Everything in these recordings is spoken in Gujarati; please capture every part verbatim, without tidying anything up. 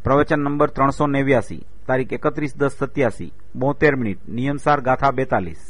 પ્રવચન નંબર ત્રણસો નેવ્યાસી, તારીખ એકત્રીસ દસ સત્યાસી, બોતેર મિનિટ, નિયમસાર ગાથા બેતાલીસ.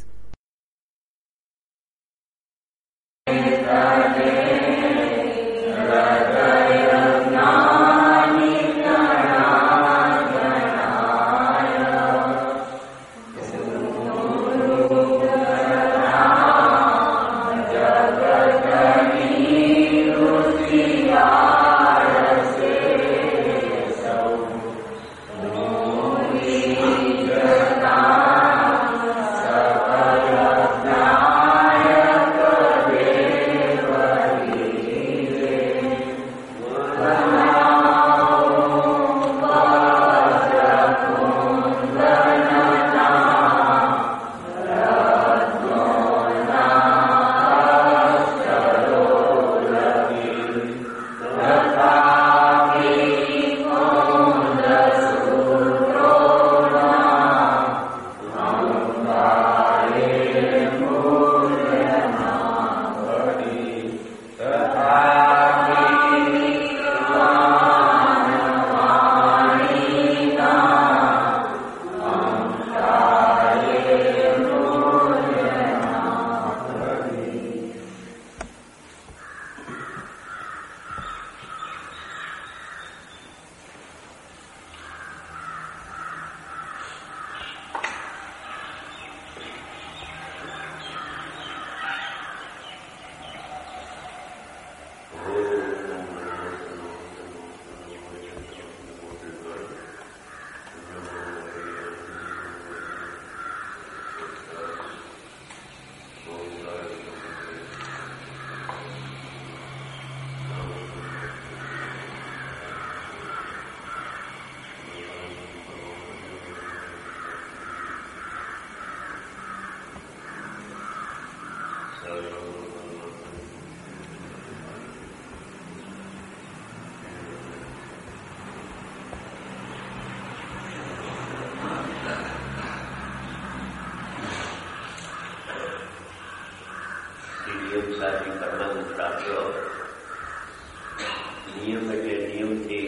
નિયમ એટલે નિયમથી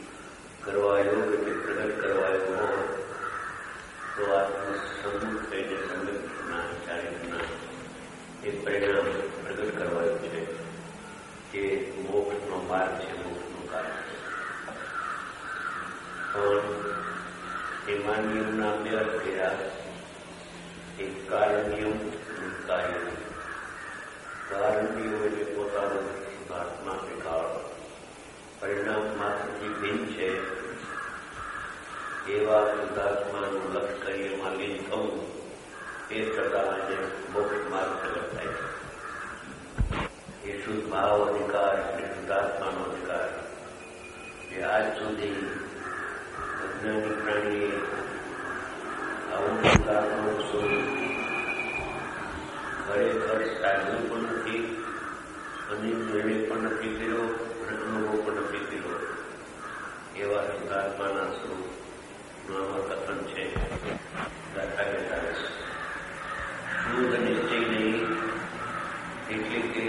કરવા યોગ એટલે પ્રગટ કરવા યોગ હોય તો આત્મસંમુખ થઈને સંગઠના ચારિત્રના એ પરિણામ પ્રગટ કરવા યોગ છે કે મોક્ષનો માર્ગ છે, મોક્ષનું કારણ છે. પણ એમાં નિયમના અભ્યાસ કર્યા એક કારણ નિયમ અને કાર્ય નિયમ. કારણ નિયમ એટલે પોતાનો શુદ્ધાત્મા વિકાળ પરિણામ માત્રથી ભિન્ન છે એવા શુદ્ધાત્માનું લક્ષ કરી એમાં લીન થવું એ છતાં આજે મોક્ષ માર્ગ પ્રગટ થાય છે. એ શુદ્ધ ભાવ અધિકાર એટલે શુદ્ધાત્માનો અધિકાર જે આજ સુધી અજ્ઞાની પ્રાણીએ આવું શુદ્ધાત્માનું સ્વરૂપ ખરેખર સાધ્યું પણ નથી અને નિર્ણય પણ નથી કર્યો અને અનુભવ પણ નથી કર્યો એવા શુદ્ધાત્માના સ્વરૂપનું આમાં કથન છે. ગાથા બેતાલીસ. શુદ્ધ નિશ્ચય નહીં એટલે કે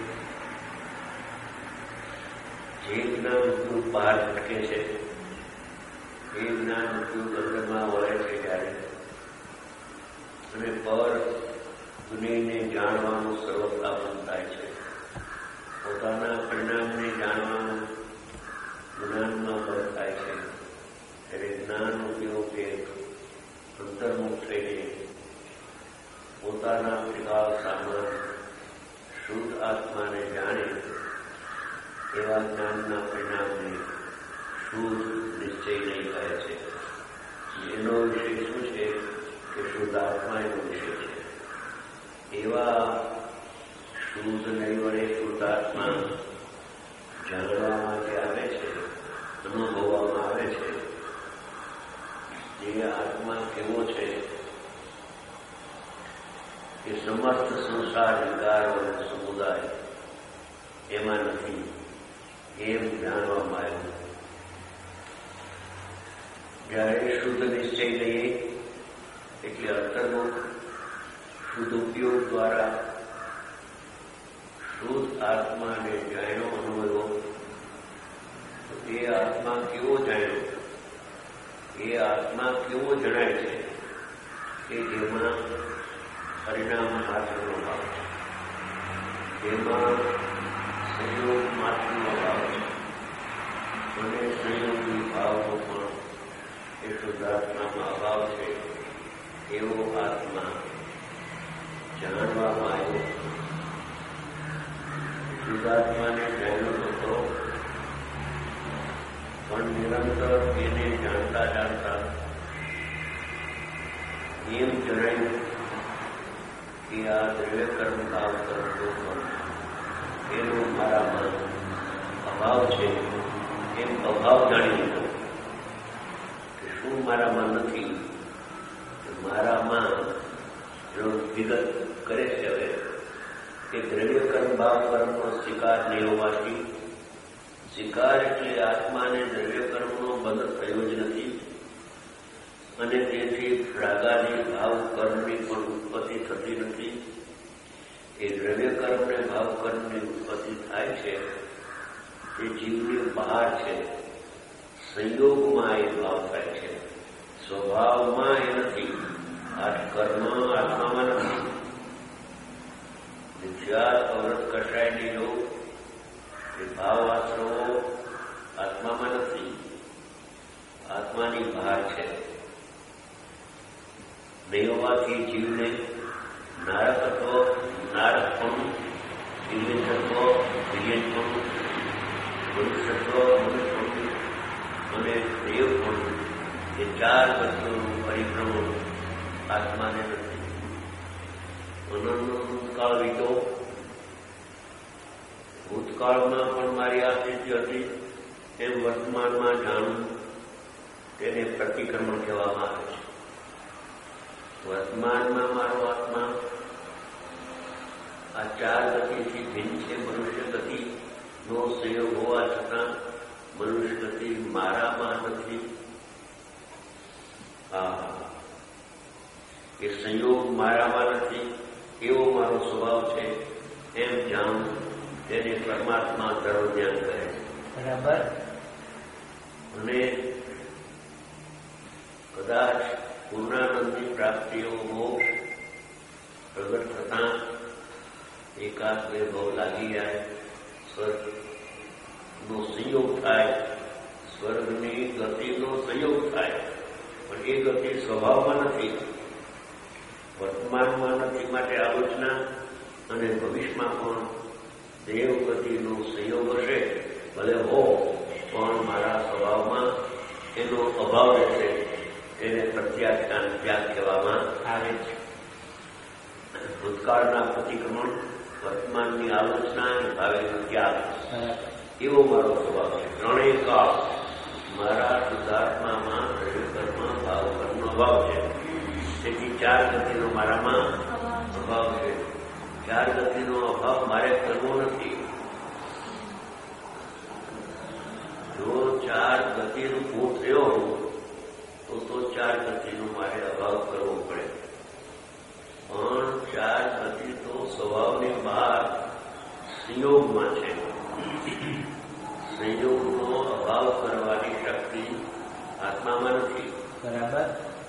જે જ્ઞાન નું બહાર ભટકે છે એ જ્ઞાન અંદરમાં વળે છે ત્યારે અને પર દુનિયાને જાણવાનું સર્વથા બંધ થાય છે. પોતાના પરિણામને જાણવાનું જ્ઞાનમાં બંધ થાય છે ત્યારે જ્ઞાન ઉપયોગ કે અંતર્મુખ થઈને પોતાના વિભાવ સામાન શુદ્ધ આત્માને જાણે એવા જ્ઞાનના પરિણામને શુદ્ધ નિશ્ચય નહીં કહે છે. એનો વિષય શું છે કે શુદ્ધ આત્મા એનો વિષય છે. એવા શુદ્ધ નહીં વડે શુદ્ધ આત્મા જાણવામાં જે આવે છે, અનુભવવામાં આવે છે, જે આત્મા કેવો છે એ સમસ્ત સંસાર વિકારો અને સમુદાય એમાં નથી એમ જાણવામાં આવ્યું. જ્યારે શુદ્ધ નિશ્ચય લઈએ એટલે અંતર્મુખ શુદ્ધ ઉપયોગ દ્વારા શુદ્ધ આત્માને જાણ્યો અનુભવ્યો તો એ આત્મા કેવો જાણ્યો એ આત્મા કેવો જણાય છે કે જેમાં પરિણામ માત્રનો ભાવ છે, જેમાં સંયોગ માત્રનો ભાવ છે અને સંયોગી ભાવનો પણ એ શુદ્ધાત્મામાં અભાવ છે. એવો આત્મા જાણવામાં આવ્યો. શુદ્ધાત્માને જાણ્યો હતો, પણ નિરંતર એને જાણતા જાણતા એમ જણાયું કે આ દ્રવ્ય કર્મ ભાવ કરતો પણ એનો મારામાં અભાવ છે. એમ અભાવ જાણી લીધો કે શું મારામાં નથી. મારામાં જો વિગત કરે છે હવે કે દ્રવ્ય કર્મ ભાવ કર્મનો સ્વીકાર નહીં હોવાથી, સ્વીકાર એટલે આત્માને દ્રવ્ય કર્મનો બંધ થયો જ નથી અને તેથી રાગાની ભાવ કર્મની પણ ઉત્પત્તિ થતી નથી. એ દ્રવ્ય કર્મને ભાવ કર્મની ઉત્પત્તિ થાય છે તે જીવની બહાર છે. સંયોગમાં એ ભાવ થાય છે, સ્વભાવમાં એ નથી. આ કર્મ આત્મામાં નથી. વિદ્યા અવરત કષાયની લો એ ભાવ આશ્રવો આત્મામાં નથી, આત્માની બહાર છે. નહીં હોવાથી જીવને નારકત્વ નારકપણું, દિવ્યત્વ દિવ્યત્વનું, મનુષ્યત્વ મનુષ્યપણું અને દેવપણું એ ચાર વસ્તુનું પરિભ્રમણ આત્માને નથી. અનંતકાળ વીતો, ભૂતકાળમાં પણ મારી આ સ્થિતિ હતી એમ વર્તમાનમાં જાણવું તેને પ્રતિક્રમણ કહેવામાં આવે છે. વર્તમાનમાં મારો આત્મા આ ચાર ગતિથી ભિન્ન છે. મનુષ્ય ગતિનો સંયોગ હોવા છતાં મનુષ્ય ગતિ મારામાં નથી. હા, એ સંયોગ મારામાં નથી એવો મારો સ્વભાવ છે એમ જાણવું તેને પરમાત્મા ધર્મ જ્ઞાન કહે છે. બરાબર. અને કદાચ પૂર્ણાનંદની પ્રાપ્તિઓ મોક્ષ પ્રગટ થતા એકાદ બે ભાવ લાગી જાય, સ્વર્ગનો સંયોગ થાય, સ્વર્ગની ગતિનો સંયોગ થાય, પણ એ ગતિ સ્વભાવમાં નથી, વર્તમાનમાં નથી. માટે આલોચના અને ભવિષ્યમાં પણ દેવ ગતિનો સંયોગ હશે, ભલે હો પણ મારા સ્વભાવમાં એનો અભાવ રહેશે. તેને પ્રત્યાખ્યાન ત્યાગ કહેવામાં આવે છે. ભૂતકાળના પ્રતિક્રમણ, વર્તમાનની આલોચના અને ભાવેનો ત્યાગ એવો મારો સ્વભાવ છે. ત્રણેય કાળ મારા શુદ્ધાત્મામાં દ્રવ્ય કર્મ ભાવ કર્મનો અભાવ છે. તેથી ચાર ગતિનો મારામાં અભાવ છે. ચાર ગતિનો અભાવ મારે કરવો નથી. જો ચાર ગતિનું હું થયો તો તો ચાર ગતિનો મારે અભાવ કરવો પડે. પણ ચાર ગતિ તો સ્વભાવની બહાર સંયોગમાં છે. સંયોગનો અભાવ કરવાની શક્તિ આત્મામાં નથી. બરાબર.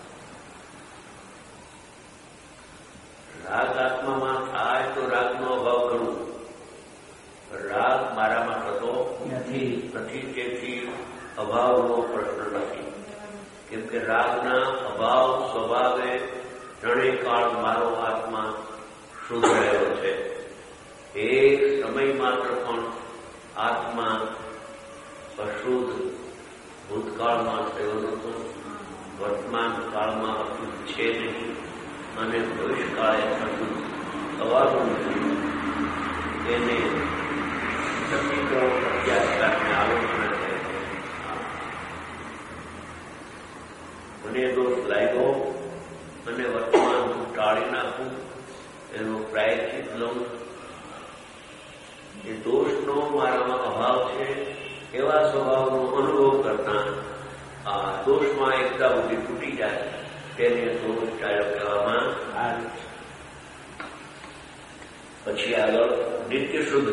રાગ આત્મામાં થાય તો રાગનો અભાવ કરવું. રાગ મારામાં થતો નથી. નથી તેથી અભાવનો પ્રશ્ન નથી. કેમ કે રાગના અભાવ સ્વભાવે ત્રણેય કાળ મારો આત્મા શુદ્ધ રહ્યો છે. એક સમય માત્ર પણ આત્મા અશુદ્ધ ભૂતકાળમાં થયો નહોતો, વર્તમાન કાળમાં અશુદ્ધ છે નહીં અને ભવિષ્યકાળે અશુદ્ધ થવાનું નથી. એને પ્રતિક્રમણ પ્રત્યાખ્યાનને આલોચના છે. મને દોષ લાગ્યો અને વર્તમાન હું ટાળી નાખું, એનો પ્રાયશ્ચિત લઉં. એ દોષનો મારામાં અભાવ છે એવા સ્વભાવનો અનુભવ કરતા આ દોષમાં એકતા બુદ્ધિ તૂટી જાય તેને દોષ ચાલક કહેવામાં આવે છે. પછી આગળ નિત્ય શુદ્ધ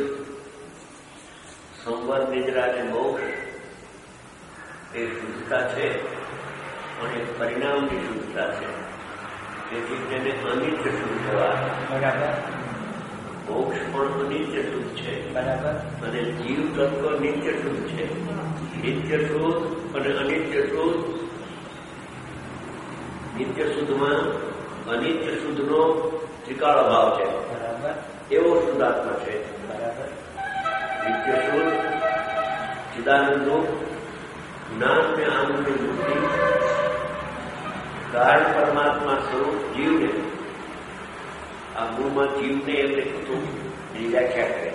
સંવર નિદ્રા અને મોક્ષ એ શુદ્ધતા છે. પણ એ પરિણામની શુદ્ધતા છે. તેથી તેને અનિત્ય શુદ્ધ કહેવાય. બરાબર. મોક્ષ પણ અનિત્ય શુદ્ધ છે. બરાબર. અને જીવ તત્વ નિત્ય શુદ્ધ છે. નિત્ય શુદ્ધ અને અનિત્ય શુદ્ધ. નિત્ય શુદ્ધમાં અનિત્ય શુદ્ધનો ત્રિકાળ ભાવ છે. બરાબર. એવો શુદ્ધાત્મા છે. બરાબર. નિત્ય શુદ્ધ ચિદાનંદનું જ્ઞાન ને આનંદની મુક્તિ કારણ પરમાત્મા સ્વરૂપ જીવને, આ મૂળમાં જીવને એમને કીધું એની વ્યાખ્યા કરે.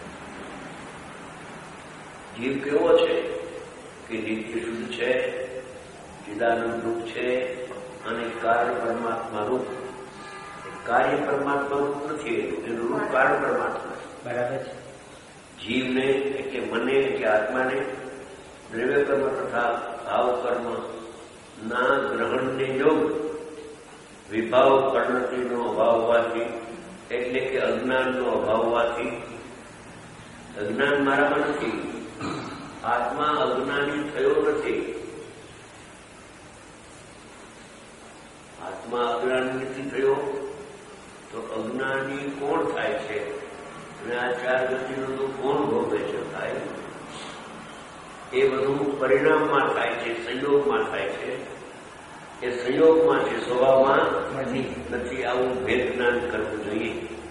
જીવ કેવો છે કે નિત્ય શુદ્ધ છે, ચિદાનંદ રૂપ છે અને કાર્ય પરમાત્મા રૂપ. કાર્ય પરમાત્મા રૂપ નથી, એનું રૂપ કારણ પરમાત્મા. બરાબર છે. જીવને કે મને કે આત્માને દ્રવ્ય કર્મ તથા ભાવ કર્મ ના ગ્રહણને યોગ વિભાવ પરિણતિનો અભાવ હોવાથી, એટલે કે અજ્ઞાનનો અભાવ હોવાથી, અજ્ઞાન મારામાં નથી, આત્મા અજ્ઞાની થયો નથી. આત્મા અજ્ઞાની નથી થયો તો અજ્ઞાની કોણ થાય છે? અને આ ચાર ગતિનું તો કોણ ભોગવે છે? થાય એ બધું પરિણામમાં થાય છે, સંયોગમાં થાય છે. એ સંયોગમાં છે, સ્વભાવમાં નથી. નથી. આવું ભેદ જ્ઞાન કરવું જોઈએ.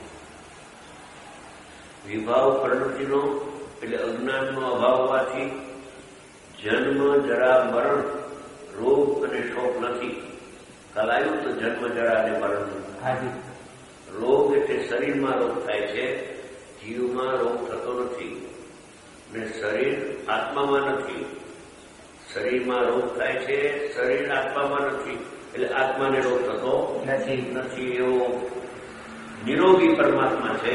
વિભાવ પ્રવૃત્તિનો એટલે અજ્ઞાનનો અભાવ હોવાથી જન્મ, જરા, મરણ, રોગ અને શોક નથી. કાલ આવ્યું તો જન્મ, જરા અને મરણ. રોગ એટલે શરીરમાં રોગ થાય છે, જીવમાં રોગ થતો નથી. ને શરીર આત્મામાં નથી. શરીરમાં રોગ થાય છે, શરીર આત્મામાં નથી. એટલે આત્માને રોગ થતો નથી નથી એવો નિરોગી પરમાત્મા છે.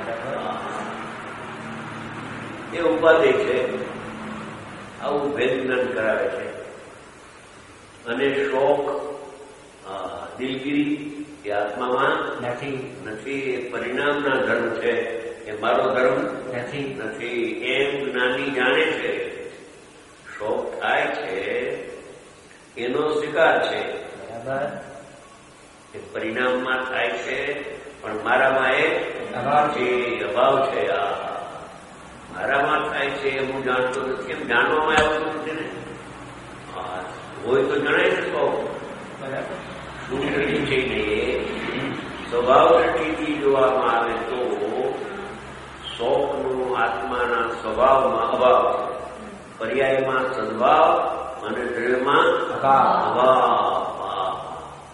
એ ઉપાધિ છે. આવું ભેદ જ્ઞાન કરાવે છે. અને શોક, દિલગીરી એ આત્મામાં નથી. નથી. એ પરિણામના ધર્મ છે. એ મારો ધર્મ નથી નથી એમ જ્ઞાની જાણે છે. શોક થાય છે એનો સ્વીકાર છે. બરાબર. એ પરિણામમાં થાય છે પણ મારામાં એ અભાવ છે. અભાવ છે. આ મારામાં થાય છે હું જાણતો નથી. એમ જાણવામાં આવતું નથી ને. હોય તો જણાય ને શોક. બરાબર. શું દ્રષ્ટિ છે નહીં, સ્વભાવ દ્રષ્ટિથી જોવામાં આવે તો શોકનો આત્માના સ્વભાવમાં અભાવ, પર્યાયમાં સદભાવ અને દ્રવ્યમાં અભાવ.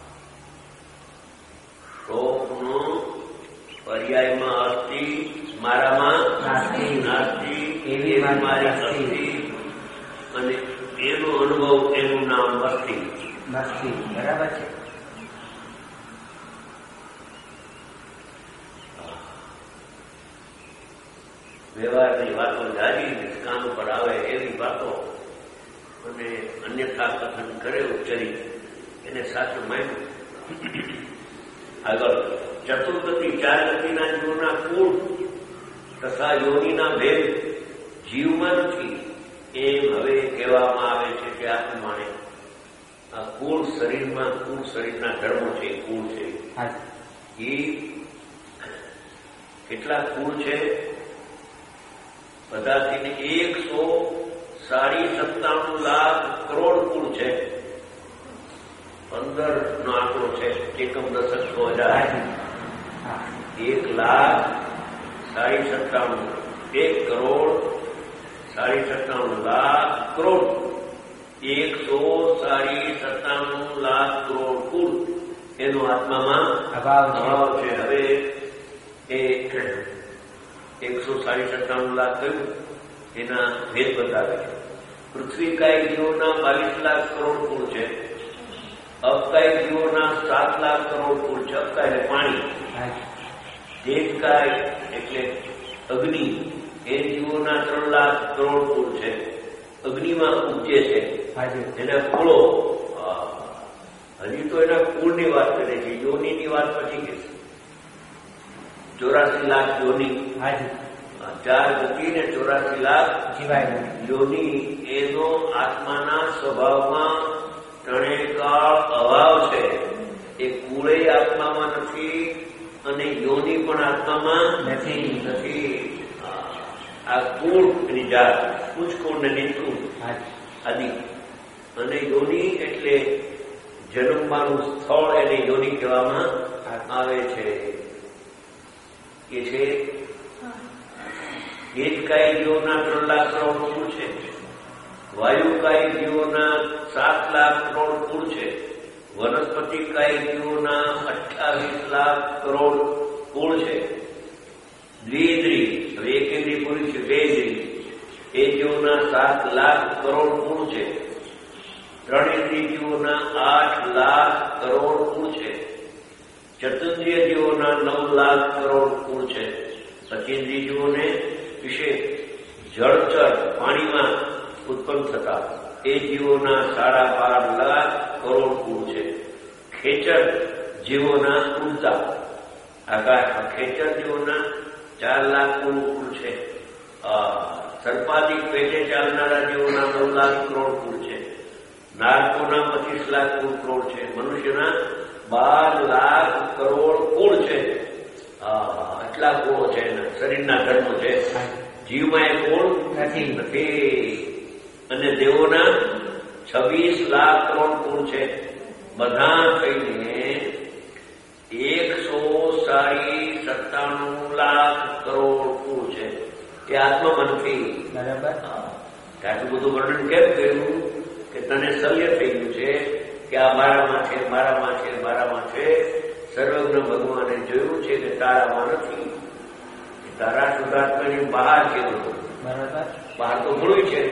શોકનો પર્યાયમાં અસ્થિ, મારામાં નાસ્તિ, એવી મારી અસ્થિ, અને એનો અનુભવ, એનું નામ અસ્થિ. મસ્તી. બરાબર છે. વ્યવહારની વાતો જારી નિષ્કામ પર આવે એવી વાતો અને અન્યથા કથન કરે ઉચ્ચરી એને સાચું માન્યું. આગળ ચતુર્ગતિ ચાર ગતિના જીવોના કુળ તથા યોનિના ભેદ જીવમાં નથી એમ હવે કહેવામાં આવે છે કે આ પ્રમાણે આ કુળ શરીરમાં, કુળ શરીરના ધર્મો છે, કુળ છે. એ કેટલા કુળ છે? બધાથીને એકસો સાડી સત્તાણું લાખ કરોડ કુળ છે. પંદર નો આંકડો છે. એકમ દશક સો હજાર એક લાખ સાડી સત્તાણું એક કરોડ સાડી સત્તાણું લાખ કરોડ એકસો સાડી સત્તાણું લાખ કરોડ કુળ એનો આત્મામાં અભાવ છે. હવે એ એકસો સાડી સત્તાણું લાખ કહ્યું એના ભેદ બતાવે છે. પૃથ્વી કાય જીવોના બાવીસ લાખ કરોડ કુળ છે. અબકાય જીવોના સાત લાખ કરોડ કુળ છે. અબકાય એટલે પાણી. દેહકાય એટલે અગ્નિ, એ જીવોના ત્રણ લાખ કરોડ કુળ છે. અગ્નિમાં ઉપજે છે એના કુળો. હજી તો એના કુળની વાત કરે છે. યોનિની વાત પછી કે ચોરાસી લાખ યોની, ચાર ગતિ ને ચોરાસી લાખ યોની. એનો આત્માના સ્વભાવમાં ત્રણેક વનસ્પતિ અને યોની પણ આત્મામાં નથી. નથી. આ કુળ એની જાત, ઉચ્ચકુળ ને નીચકુળ આદિ. અને યોની એટલે જન્મવાનું સ્થળ, એને યોની કહેવામાં આવે છે. એ છે એ જ કાય જીવોના ત્રણ લાખ કરોડ કુળ છે. વાયુ કાય જીવોના સાત લાખ કરોડ કુળ છે. વનસ્પતિ કાય જીવોના અઠ્ઠાવીસ લાખ કરોડ કુળ છે. દ્વિઇન્દ્રિય, હવે એક ઇન્દ્રિય પૂરી છે, બે ઇન્દ્રિય, એ જીવોના સાત લાખ કરોડ કુળ છે. ત્રણ ઇન્દ્રિય જીવોના આઠ લાખ કરોડ કુળ છે. ચતુન્દ્રિય જીવોના નવ લાખ કરોડ કુળ છે. સચિન્દ્રિય જીવોને વિશે જળચર પાણીમાં ઉત્પન્ન થતા એ જીવોના સાડા બાર લાખ કરોડ કુળ છે. ખેચર જીવોના ઉડતા આકાશ ખેચર જીવોના ચાર લાખ કુળ કુળ છે. સર્પાદિક પેટે ચાલનારા જીવોના નવ લાખ કરોડ કુળ છે. નારકોના પચીસ લાખ કુળ કરોડ છે. મનુષ્યના બાર લાખ કરોડ કુળ છે. આટલા કુળો છે, શરીરના ધર્મ છે. જીવમાં એ કુળ નથી. અને દેવોના છવ્વીસ લાખ કરોડ કુળ છે. બધા થઈને એકસો સાડી સત્તાણું લાખ કરોડ કુળ છે. એ આત્મામાં નથી. બરાબર. આટલું બધું વર્ણન કેમ કર્યું કે તને સલ્ય થઈ ગયું છે કે આ મારામાં છે, મારામાં છે, મારામાં છે. સર્વજ્ઞ ભગવાને જોયું છે કે તારામાં નથી. તારા શુદ્ધાત્માની બહાર છે. બધું બરાબર. બહાર તો ઘણું છે,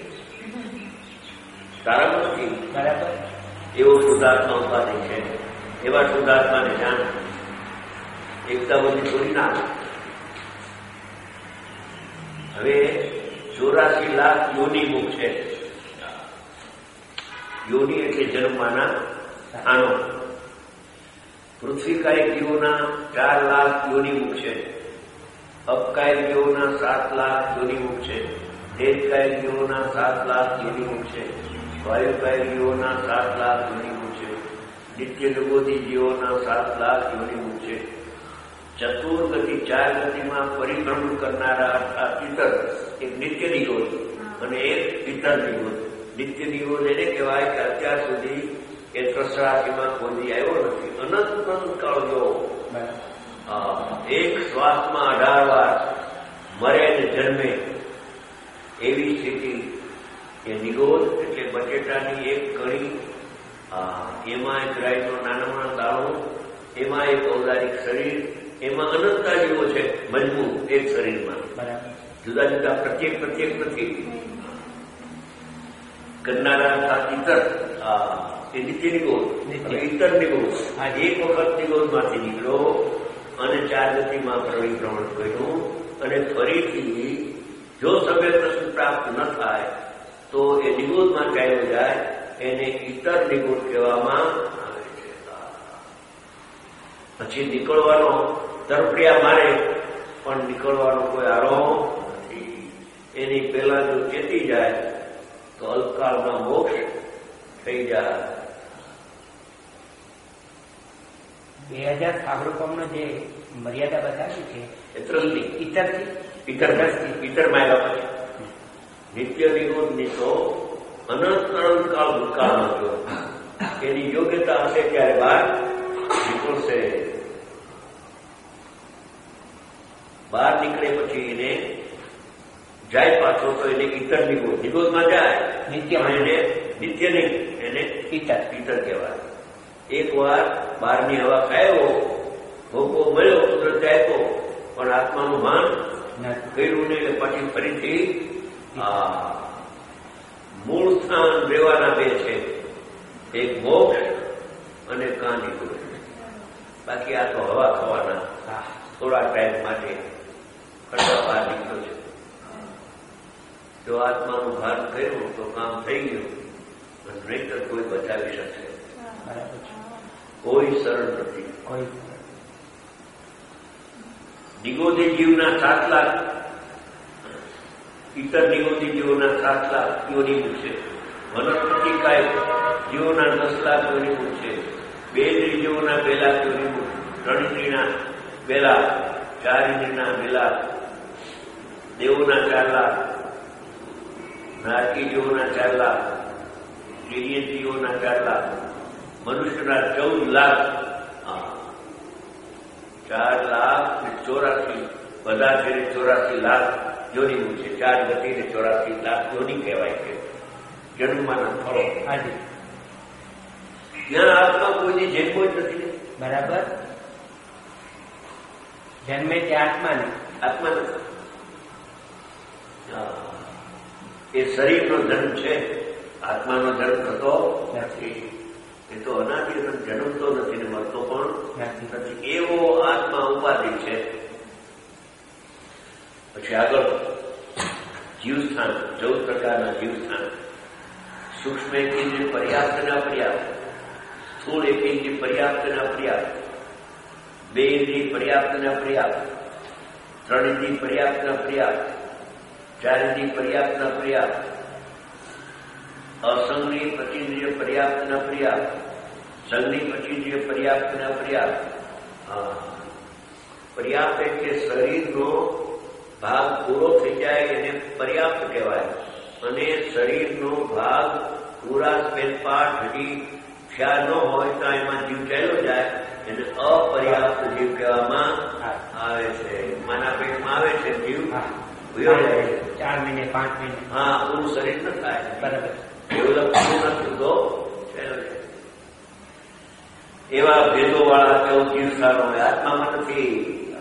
તારામાં નથી. બરાબર. એવો શુદ્ધાત્મા ઉપાધિ છે. એવા શુદ્ધાત્માને જાણ. એકતા બધી છોડી ના. હવે ચોરાસી લાખ યોની મુખ છે. યોની એટલે જન્મવાના સ્થાનો. પૃથ્વીકાય જીવોના ચાર લાખ યોની મુખ છે. અપકાય જીવોના સાત લાખ યોની મુખ છે. તેજકાય જીવોના સાત લાખ યોની મુખ છે. વાયુકાય જીવોના સાત લાખ યોની મુખ છે. નિત્ય નિગોદી જીવોના સાત લાખ યોની મુખ છે. ચતુર્ગતિ ચાર ગતિમાં પરિભ્રમણ કરનારા અર્થાત પિતર એક નિત્ય નિગોદ અને એક પિતર નિગોદ. નિત્ય નિગોદ એને કહેવાય કે અત્યાર સુધી એ ત્રસરાશીમાં કોઈ આવ્યો નથી. અનંત કાળ જો એક શ્વાસમાં અઢાર વાર મરે અને જન્મે એવી સ્થિતિ. એ નિગોદ એટલે બટેટાની એક કણી, એમાં એક રાઈનો નાનામાં દાણો, એમાં એક ઔદારિક શરીર, એમાં અનંતતા જેવો છે મજબૂત એક શરીરમાં. જુદા જુદા પ્રત્યેક પ્રત્યેક પ્રત્યેક કરનારા અર્થાત ઇતર એ નિત્ય નિગોદ. ઇતર નિગોદ આ એક વખત નિગોદમાંથી નીકળ્યો અને ચાર ગતિમાં પરિભ્રમણ કર્યું અને ફરીથી જો સભ્ય પ્રશ્ન પ્રાપ્ત ન થાય તો એ નિગોદમાં ચાલ્યો જાય. એને ઇતર નિગોદ કહેવામાં આવે છે. પછી નીકળવાનો તરફડિયા મારે પણ નીકળવાનો કોઈ આરો નથી. એની પહેલા જો ચેતી જાય તો અલ્પકાળમાં મોક્ષ થઈ જાય. બે હજાર સાગરોપમનો જે મર્યાદા બતાવી છે એ ત્રસની ઇતરથી ઇતર ઇતરમાં આવ્યા પછી નિત્ય નિગોદની તો અનંત અનંત કાળ ભૂતકાળમાં જો એની યોગ્યતા હશે ત્યારે બહાર નીકળશે. બહાર નીકળે પછી એને જાય પાછો તો એને ઇતર નિગોદ નિગોદમાં જાય. નિત્ય એને નિત્ય નહીં, એને ઇતર ઇતર કહેવાય. એક વાર બહારની હવા ખાયો, ભોગવો મળ્યો, કુદરત આપ્યો, પણ આત્માનું ભાન કર્યું નહીં એટલે પછી ફરીથી મૂળ સ્થાન રહેવાના બે છે, એક મોક્ષ અને કાં નિગોદ. બાકી આ તો હવા ખાવાના થોડા ટાઈમ માટે ખડવા બહાર નીકળ્યો છે. જો આત્માનું ભાન કર્યું તો કામ થઈ ગયું, અને નહીતર કોઈ બચાવી શકશે. કોઈ સરળ નથી. કોઈ નિગોદી જીવના સાત લાખ ઇતર નિગોદી જીવોના સાત લાખ યોની છે. વનસ્પતિ કાય જીવોના દસ લાખ યોની છે. બે જીવોના બે લાખ યોની ત્રણ ઇન્દ્રિયના બે લાખ, ચાર ઇન્દ્રિયના બે લાખ, દેવોના ચાર લાખ, નારકી જીવોના ચાર લાખ, તિર્ય જીવોના ચાર લાખ, મનુષ્યના ચૌદ લાખ, ચાર લાખ ને ચોરાસી બધા છે ચોરાસી લાખ યોનિનું છે. ચાર ગતિ ને ચોરાસી લાખ યોની કહેવાય છે જન્મના ફળો. ત્યાં આત્મા કોઈની જન્મો જ નથી. બરાબર. જન્મે તે આત્મા ને આત્મા નથી. એ શરીરનો જન્મ છે, આત્માનો જન્મ થતો નથી. એ તો અનાદિ જન્મતો નથી ને મરતો પણ નથી. એવો આત્મા ઉપાધિ છે. પછી આગળ જીવસ્થાન, ચૌદ પ્રકારના જીવસ્થાન. સૂક્ષ્મ એક ઇન્દ્રિય પર્યાપ્ત ને અપર્યાપ્ત, સ્થૂળ એક ઇન્દ્રિય પર્યાપ્ત ને અપર્યાપ્ત, બે ઇન્દ્રિય પર્યાપ્ત ને અપર્યાપ્ત, ત્રણ ઇન્દ્રિય પર્યાપ્ત ને અપર્યાપ્ત, ચાર ઇન્દ્રિય પર્યાપ્ત ને અપર્યાપ્ત, અસંગની પચીન્દ્રિય પર્યાપ્ત ને અપર્યાપ્ત, સંગની પચીન્દ્રિય પર્યાપ્ત ને અપર્યાપ્ત. હા, પર્યાપ્ત એટલે શરીરનો ભાગ પૂરો થઈ જાય એને પર્યાપ્ત કહેવાય. અને શરીરનો ભાગ પૂરા સ્પેર પાર્ટ હજી ખ્યાલ ન હોય તો એમાં જીવ ચાલ્યો જાય એને અપર્યાપ્ત જીવ કહેવામાં આવે છે. માના પેટમાં આવે છે જીવ ચાર મહિને પાંચ મહિને હા પૂરું શરીર ન થાય. બરાબર. ડેવલપ પૂરું નથી તો ચાલ્યો જાય. એવા ભેદો વાળા કેવું જીવ સારો હોય, આત્મામાં નથી.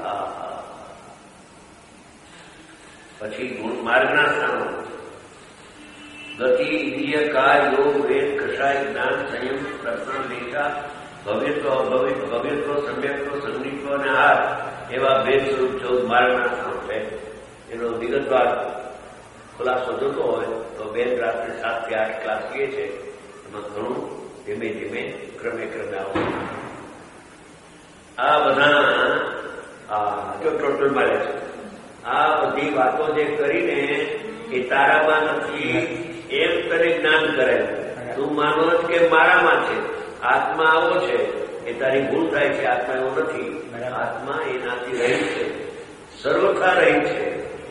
પછી માર્ગના સ્થાનો ગતિ, ઇન્દ્રિય, કાય, યોગ, વેદ, કષાય, જ્ઞાન, સંયમ, પ્રસન્ન, લેખા, ભવ્યત્વ, અભવ્ય, ભવ્યત્વ, સમ્યક્ત્વ, સંગીત્વ અને હાર એવા ભેદ સ્વરૂપ ચૌદ માર્ગના સ્થાનો છે. એનો વિગતવાર ખુલાસો જોતો હોય તો બેન રાત્રે સાત થી આઠ ક્લાસ લે છે. એમાં ઘણું ધીમે ધીમે ક્રમે ક્રમે આવું. આ બધા જો ટોટલ મારે છે. આ બધી વાતો જે કરીને એ તારામાં નથી એમ તને જ્ઞાન કરે. તું માનો જ કે મારામાં છે, આત્મા આવો છે, એ તારી ભૂલ થાય છે. આત્મા એવો નથી. આત્મા એનાથી રહી છે, સર્વથા રહી છે.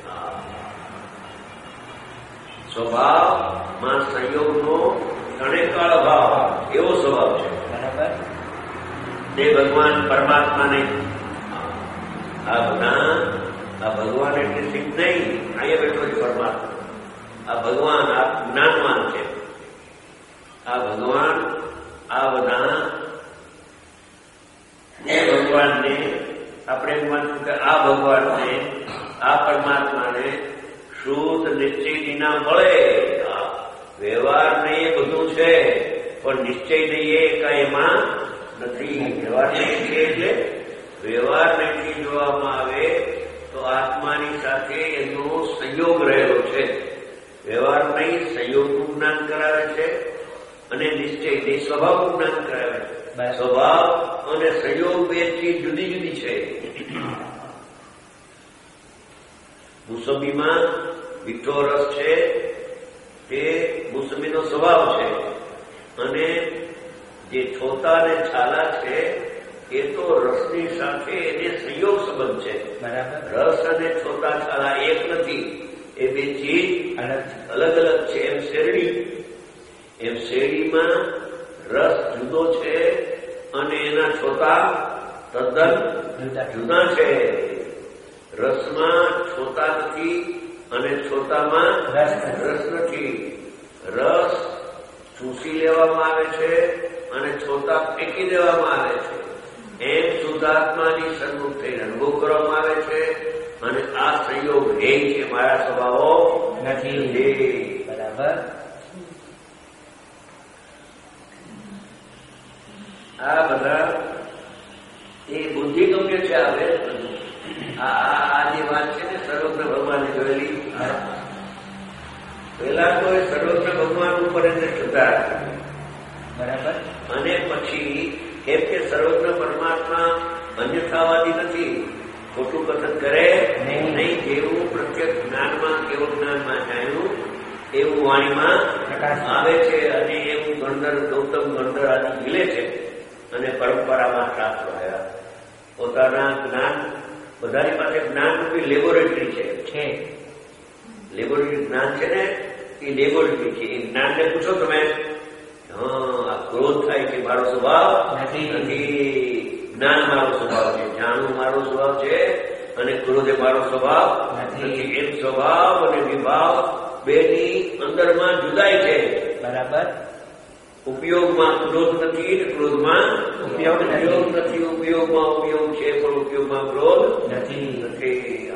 સ્વભાવમાં સંયોગનો ક્ષણેકાળ ભાવ એવો સ્વભાવ છે. બરાબર. તે ભગવાન પરમાત્માને આ બધા આ ભગવાન એટલે સિદ્ધ નહીં, અહીંયા બેઠો છે પરમાત્મા. આ ભગવાન આ જ્ઞાનવાન છે. આ ભગવાન આ બધા એ ભગવાનને આપણે એમ માનવું કે આ ભગવાનને આ પરમાત્માને શુદ્ધ નિશ્ચય વિના મળે. વ્યવહાર ને એ બધું છે પણ નિશ્ચય નહીં એ કઈ એમાં નથી. વ્યવહાર નહીં છે એટલે વ્યવહાર નહીં જોવામાં આવે તો આત્માની સાથે એનો સંયોગ રહેલો છે. વ્યવહાર નહીં સંયોગનું જ્ઞાન કરાવે છે અને નિશ્ચય નહીં સ્વભાવનું જ્ઞાન કરાવે છે. સ્વભાવ અને સંયોગ બે ચીજ જુદી જુદી છે. મોસંબીમાં મીઠો રસ છે તે મોસંબીનો સ્વભાવ છે અને જે છોતા અને છાલા છે એ તો રસની સાથે એને સંયોગ સંબંધ છે. બરાબર. રસ અને છોટા છાલા એક નથી, એ બે ચીજ અલગ અલગ અલગ છે. એમ શેરડી એમ શેરડીમાં રસ જુદો છે અને એના છોતા તદ્દન જુદા છે. રસમાં છોતા નથી અને છોતામાં રસ નથી. રસ ચૂસી લેવામાં આવે છે અને છોતા ફેંકી દેવામાં આવે છે. એમ શુદ્ધાત્માની સન્મુખ થઈને અનુભવ કરવામાં આવે છે અને આ સંયોગ હે છે, મારા સ્વભાવો નથી. બરાબર. આ બધા એ બુદ્ધિ ગમ્ય છે. આવે આ જે વાત છે ને સર્વજ્ઞ ભગવાને જોયેલી, પેલા તો એ સર્વજ્ઞ ભગવાન ઉપર એને શ્રદ્ધા હતી. બરાબર. અને પછી કેમ કે સર્વજ્ઞ પરમાત્મા અન્યથાવાદી નથી, ખોટું કથન કરે નહીં. જેવું પ્રત્યેક જ્ઞાનમાં કેવું જ્ઞાનમાં જાણ્યું એવું વાણીમાં આવે છે અને એવું ગણધર ગૌતમ ગણધર આદિ મિલે છે અને પરંપરામાં શાસ્ત્રો આવ્યા. પોતાના જ્ઞાન, બધાની પાસે જ્ઞાન રૂપી લેબોરેટરી છે છે લેબોરેટરી જ્ઞાન છે ને, એ લેબોરેટરી છે. એ જ્ઞાનને પૂછો તમે, હા આ ક્રોધ થાય છે મારો સ્વભાવ નથી, જ્ઞાન મારો સ્વભાવ છે, જાણવું મારો સ્વભાવ છે અને ક્રોધ એ મારો સ્વભાવ નથી. એમ સ્વભાવ અને વિભાવ બેની અંદરમાં જુદાઈ છે. બરાબર. ઉપયોગમાં ક્રોધ નથી ને ક્રોધમાં ઉપયોગ નથી. ઉપયોગમાં ઉપયોગ છે પણ ઉપયોગમાં ક્રોધ નથી નથી.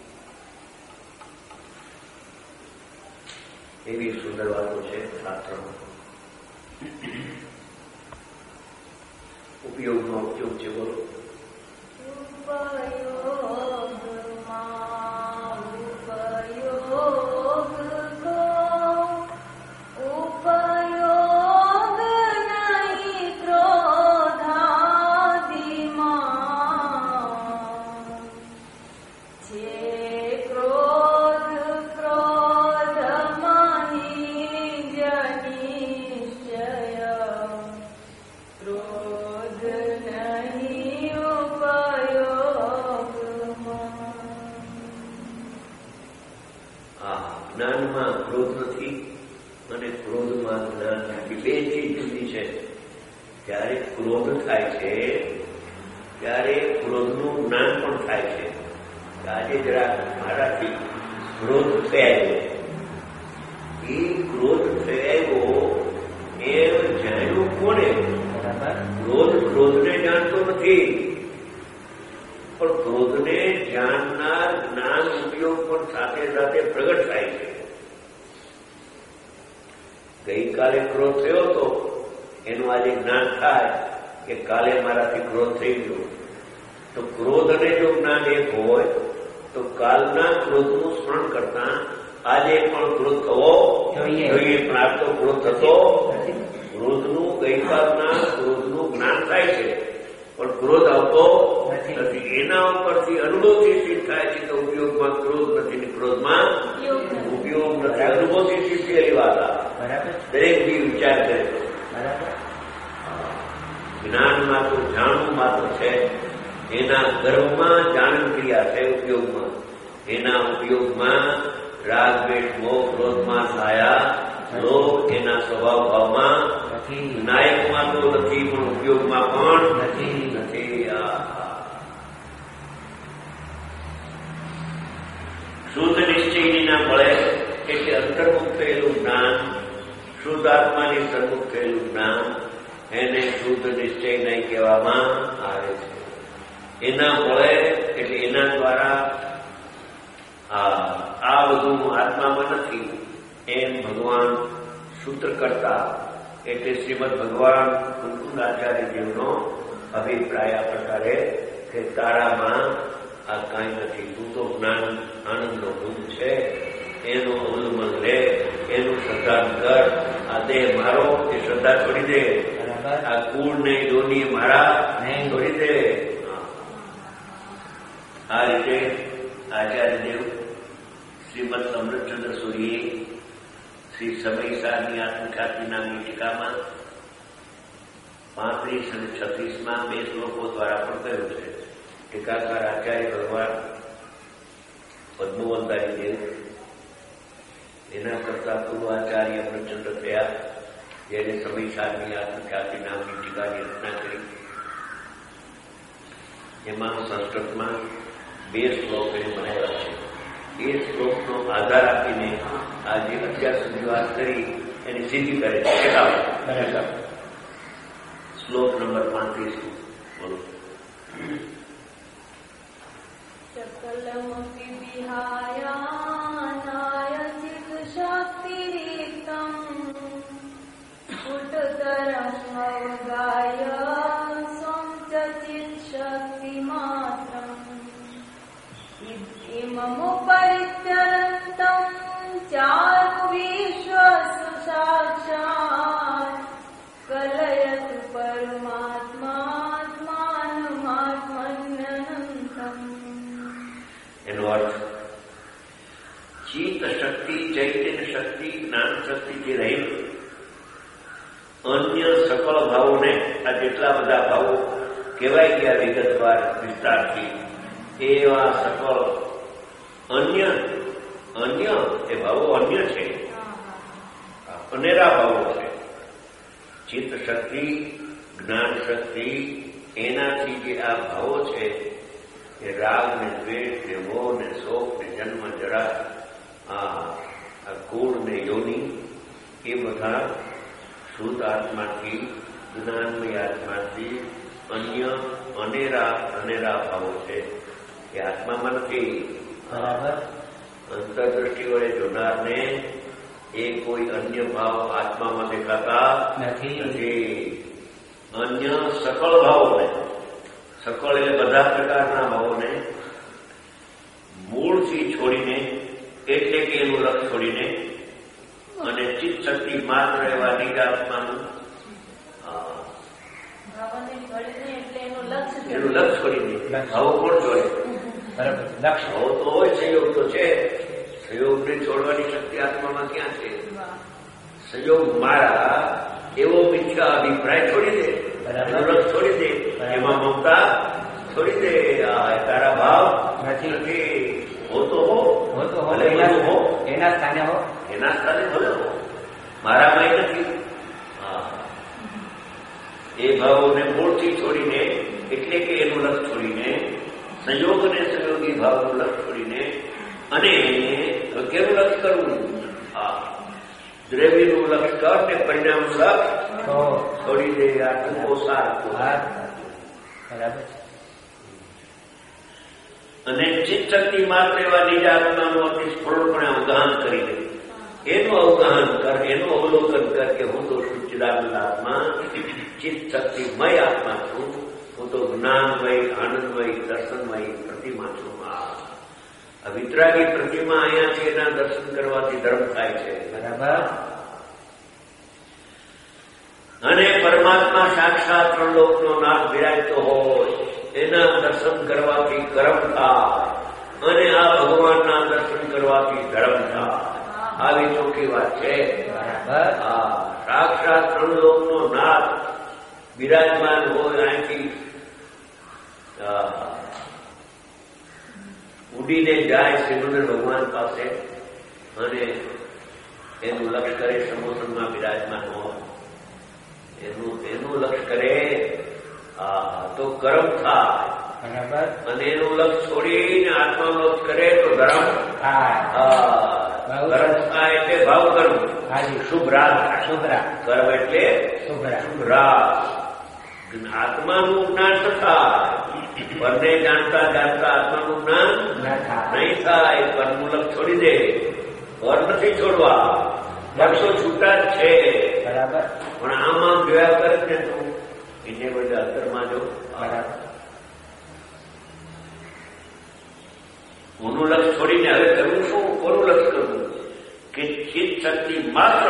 એવી સુંદર વાતો છે શાસ્ત્રમાં. ઉપયોગમાં ઉપયોગ છે. બોલો. જ્ઞાનમાં ક્રોધ નથી અને ક્રોધમાં જ્ઞાન નથી. બે ચીજ જુદી છે. જ્યારે ક્રોધ થાય છે ત્યારે ક્રોધનું જ્ઞાન પણ થાય છે. આજે જરા મારાથી ક્રોધ થયો, એ ક્રોધ થયો એમ જાણ્યું કોને? ક્રોધ ક્રોધને જાણતો નથી, પણ ક્રોધને જાણનાર જ્ઞાન ઉપયોગ પણ સાથે સાથે પ્રગટ થાય છે. ગઈકાલે ક્રોધ થયો હતો એનું આજે જ્ઞાન થાય કે કાલે મારાથી ક્રોધ થઈ ગયો. તો ક્રોધ અને જો જ્ઞાન એક હોય તો કાલના ક્રોધનું સ્મરણ કરતા આજે પણ ક્રોધ થવો જોઈએ. પણ આજ તો ક્રોધ થતો ક્રોધનું ગઈકાલના ક્રોધનું જ્ઞાન થાય છે પણ ક્રોધ આવતો નથી. એના ઉપરથી અનુભવથી સિદ્ધ થાય છે કે ઉપયોગમાં ક્રોધ નથી ને ક્રોધમાં ઉપયોગ નથી. અનુભવથી સિદ્ધ થયેલી વાત દરેક બી વિચાર કરે તો. જ્ઞાનમાં તો જાણવું માત્ર છે, એના ગર્ભમાં જાણન ક્રિયા છે. ઉપયોગમાં એના ઉપયોગમાં રાગ દ્વેષ મોહ ક્રોધમાં થયા લોક એના સ્વભાવ ભાવમાં નાયકમાં તો નથી પણ ઉપયોગમાં પણ નથી નથી શુદ્ધ નિશ્ચયની ના મળે એટલે અંતર્મુખ થયેલું જ્ઞાન, શુદ્ધ આત્માની સન્મુખ થયેલું જ્ઞાન, એને શુદ્ધ નિશ્ચય નહીં કહેવામાં આવે છે. એના મળે એટલે એના દ્વારા આ બધું આત્મામાં નથી એમ ભગવાન સૂત્ર કરતા એટલે શ્રીમદ ભગવાન કુલકુંડ આચાર્ય દેવનો અભિપ્રાય આ પ્રકારે કે તારામાં આ કાંઈ નથી, તું તો જ્ઞાન આનંદનો ગુણ છે, એનું અવલંબન લે, એનું શ્રદ્ધા કર. આ દેહ મારો એ શ્રદ્ધા છોડી દે, આ કુળ ને યોની મારા છોડી દે. આ રીતે આચાર્ય દેવ શ્રીમદ અમૃતચંદ્ર સૂરીએ શ્રી સમયસારની આત્મખ્યાતિ નામની ટીકામાં પાંત્રીસ અને છત્રીસમાં બે શ્લોકો દ્વારા પણ કહ્યું છે. ટીકાકાર આચાર્ય ભગવાન પદ્મવંતારી દેવ એના કરતા પૂર્વ આચાર્ય અમૃતચંદ્ર થયા, જેને સમયસારની આત્મખ્યાતિ નામની ટીકાની રચના કરી. એમાં સંસ્કૃતમાં બે શ્લોક એને બનાવ્યા છે. એ શ્લોકનો આધાર આપીને આજે અત્યાર સુધી વાત કરી એની સિદ્ધિ કરે છે. કેટલા શ્લોક નંબર પાંત્રીસ બોલો. सकलमपि विहायानाय चित्शक्तिरिक्तं स्फुटतरं अवगाय स्वं च चित्शक्तिमात्रम् इममुपरिचरन्तं चारु विश्वसु साक्षात् कलयतु परमात्मात्मानमात्मन्यनन्तम्. એનો અર્થ ચિત્ત શક્તિ, ચૈતન્ય શક્તિ, જ્ઞાન શક્તિથી રહિત અન્ય સકળ ભાવોને, આ જેટલા બધા ભાવો કહેવાય ગયા વિગતવાર વિસ્તારથી એવા સફળ અન્ય અન્ય એ ભાવો અન્ય છે, અનેરા ભાવો છે. ચિત્ત શક્તિ, જ્ઞાન શક્તિ, એનાથી જે આ ભાવો છે એ રાગ ને દ્વેષ ને મોહ ને શોક ને જન્મ જરા, આ કુળ ને યોની, એ બધા શુદ્ધ આત્માથી, જ્ઞાનમય આત્માથી અન્ય અનેરા અનેરા ભાવો છે. એ આત્મામાં નથી. અંતરદ્રષ્ટિ વડે જોનારને એ કોઈ અન્ય ભાવ આત્મામાં દેખાતા નથી. અન્ય સકળ ભાવોને, સકળ એટલે બધા પ્રકારના ભાવોને મૂળથી છોડીને, એટલે કે એનું લક્ષ છોડીને અને ચિત્ત શક્તિ માત્ર એવા નિજાત્માનું એનું લક્ષ છોડીને ભાવો કોણ છોડે? લક્ષ ભાવ તો હોય, સંયોગ તો છે. સંયોગને છોડવાની શક્તિ આત્મામાં ક્યાં છે? સંયોગ મારા એવો મિથ્યા અભિપ્રાય છોડી દે, એનો લક્ષ છોડી દે, એમાં મમતા છોડી દે. તારા ભાવ નથી. હો તો હો, હો એના સ્થાને હો, એના સ્થાને ભલે હો, મારામાં નથી. એ ભાવોને મૂળથી છોડીને, એટલે કે એનું લક્ષ છોડીને, સંયોગ અને સંયોગી ભાવનું લક્ષ છોડીને, અને કેવું લક્ષ કરવું? હા, દ્રવ્યનું લક્ષ કર ને પરિણામનું લક્ષ છોડી દે. આ ટૂંકો સાર. બરાબર. અને ચિત્ત શક્તિ માત્ર એવા નિજ આત્માનું અતિ સ્ફુરણપણે અવગાહન કરી દે. એનું અવગાહન કર, એનું અવલોકન કર કે હું તો સચ્ચિદાનંદ આત્મા, ચિત્ત શક્તિમય આત્મા છું. હું તો જ્ઞાનમય, આનંદમય, દર્શનમય પ્રતિમા છું. આ વિતરાગી પ્રતિમા અહીંયા છે, એના દર્શન કરવાથી ધર્મ થાય છે. બરાબર. અને પરમાત્મા સાક્ષાત ત્રણ લોકનો નાથ બિરાજતો હોય, એના દર્શન કરવાથી કર્મ થાય, અને આ ભગવાનના દર્શન કરવાથી ધર્મ થાય. આવી ચોખ્ખી વાત છે. હા, સાક્ષાત ત્રણ લોકનો નાથ બિરાજમાન હોય, અહીંથી ઉડીને જાય શ્રીમંદર ભગવાન પાસે, અને એનું લક્ષ કરે, સમોસનમાં બિરાજમાન હોય, એનું એનું લક્ષ કરે તો કર્મ થાય. બરાબર. અને એનું લક્ષ છોડીને આત્માનું લક્ષ કરે તો ધર્મ થાય. કર્મ થાય એટલે ભાવ કર્મ, શુભ રાગ. શુભ રાગ કર્મ એટલે શુભ રાગ. શુભ રાગ. આત્માનું જ્ઞાન થાય, પરને જાણતા જાણતા આત્માનું જ્ઞાન નહીં થાય. પરનું લક્ષ છોડી દે. પર નથી છોડવા, લક્ષો છૂટા જ છે. બરાબર. પણ આમાં જોયા કરે ને તું, એને બધા અંતરમાં જો. બરાબર. હું લક્ષ છોડીને હવે કરવું શું? કોનું લક્ષ કરવું? કે ચિત્ત શક્તિ માત્ર,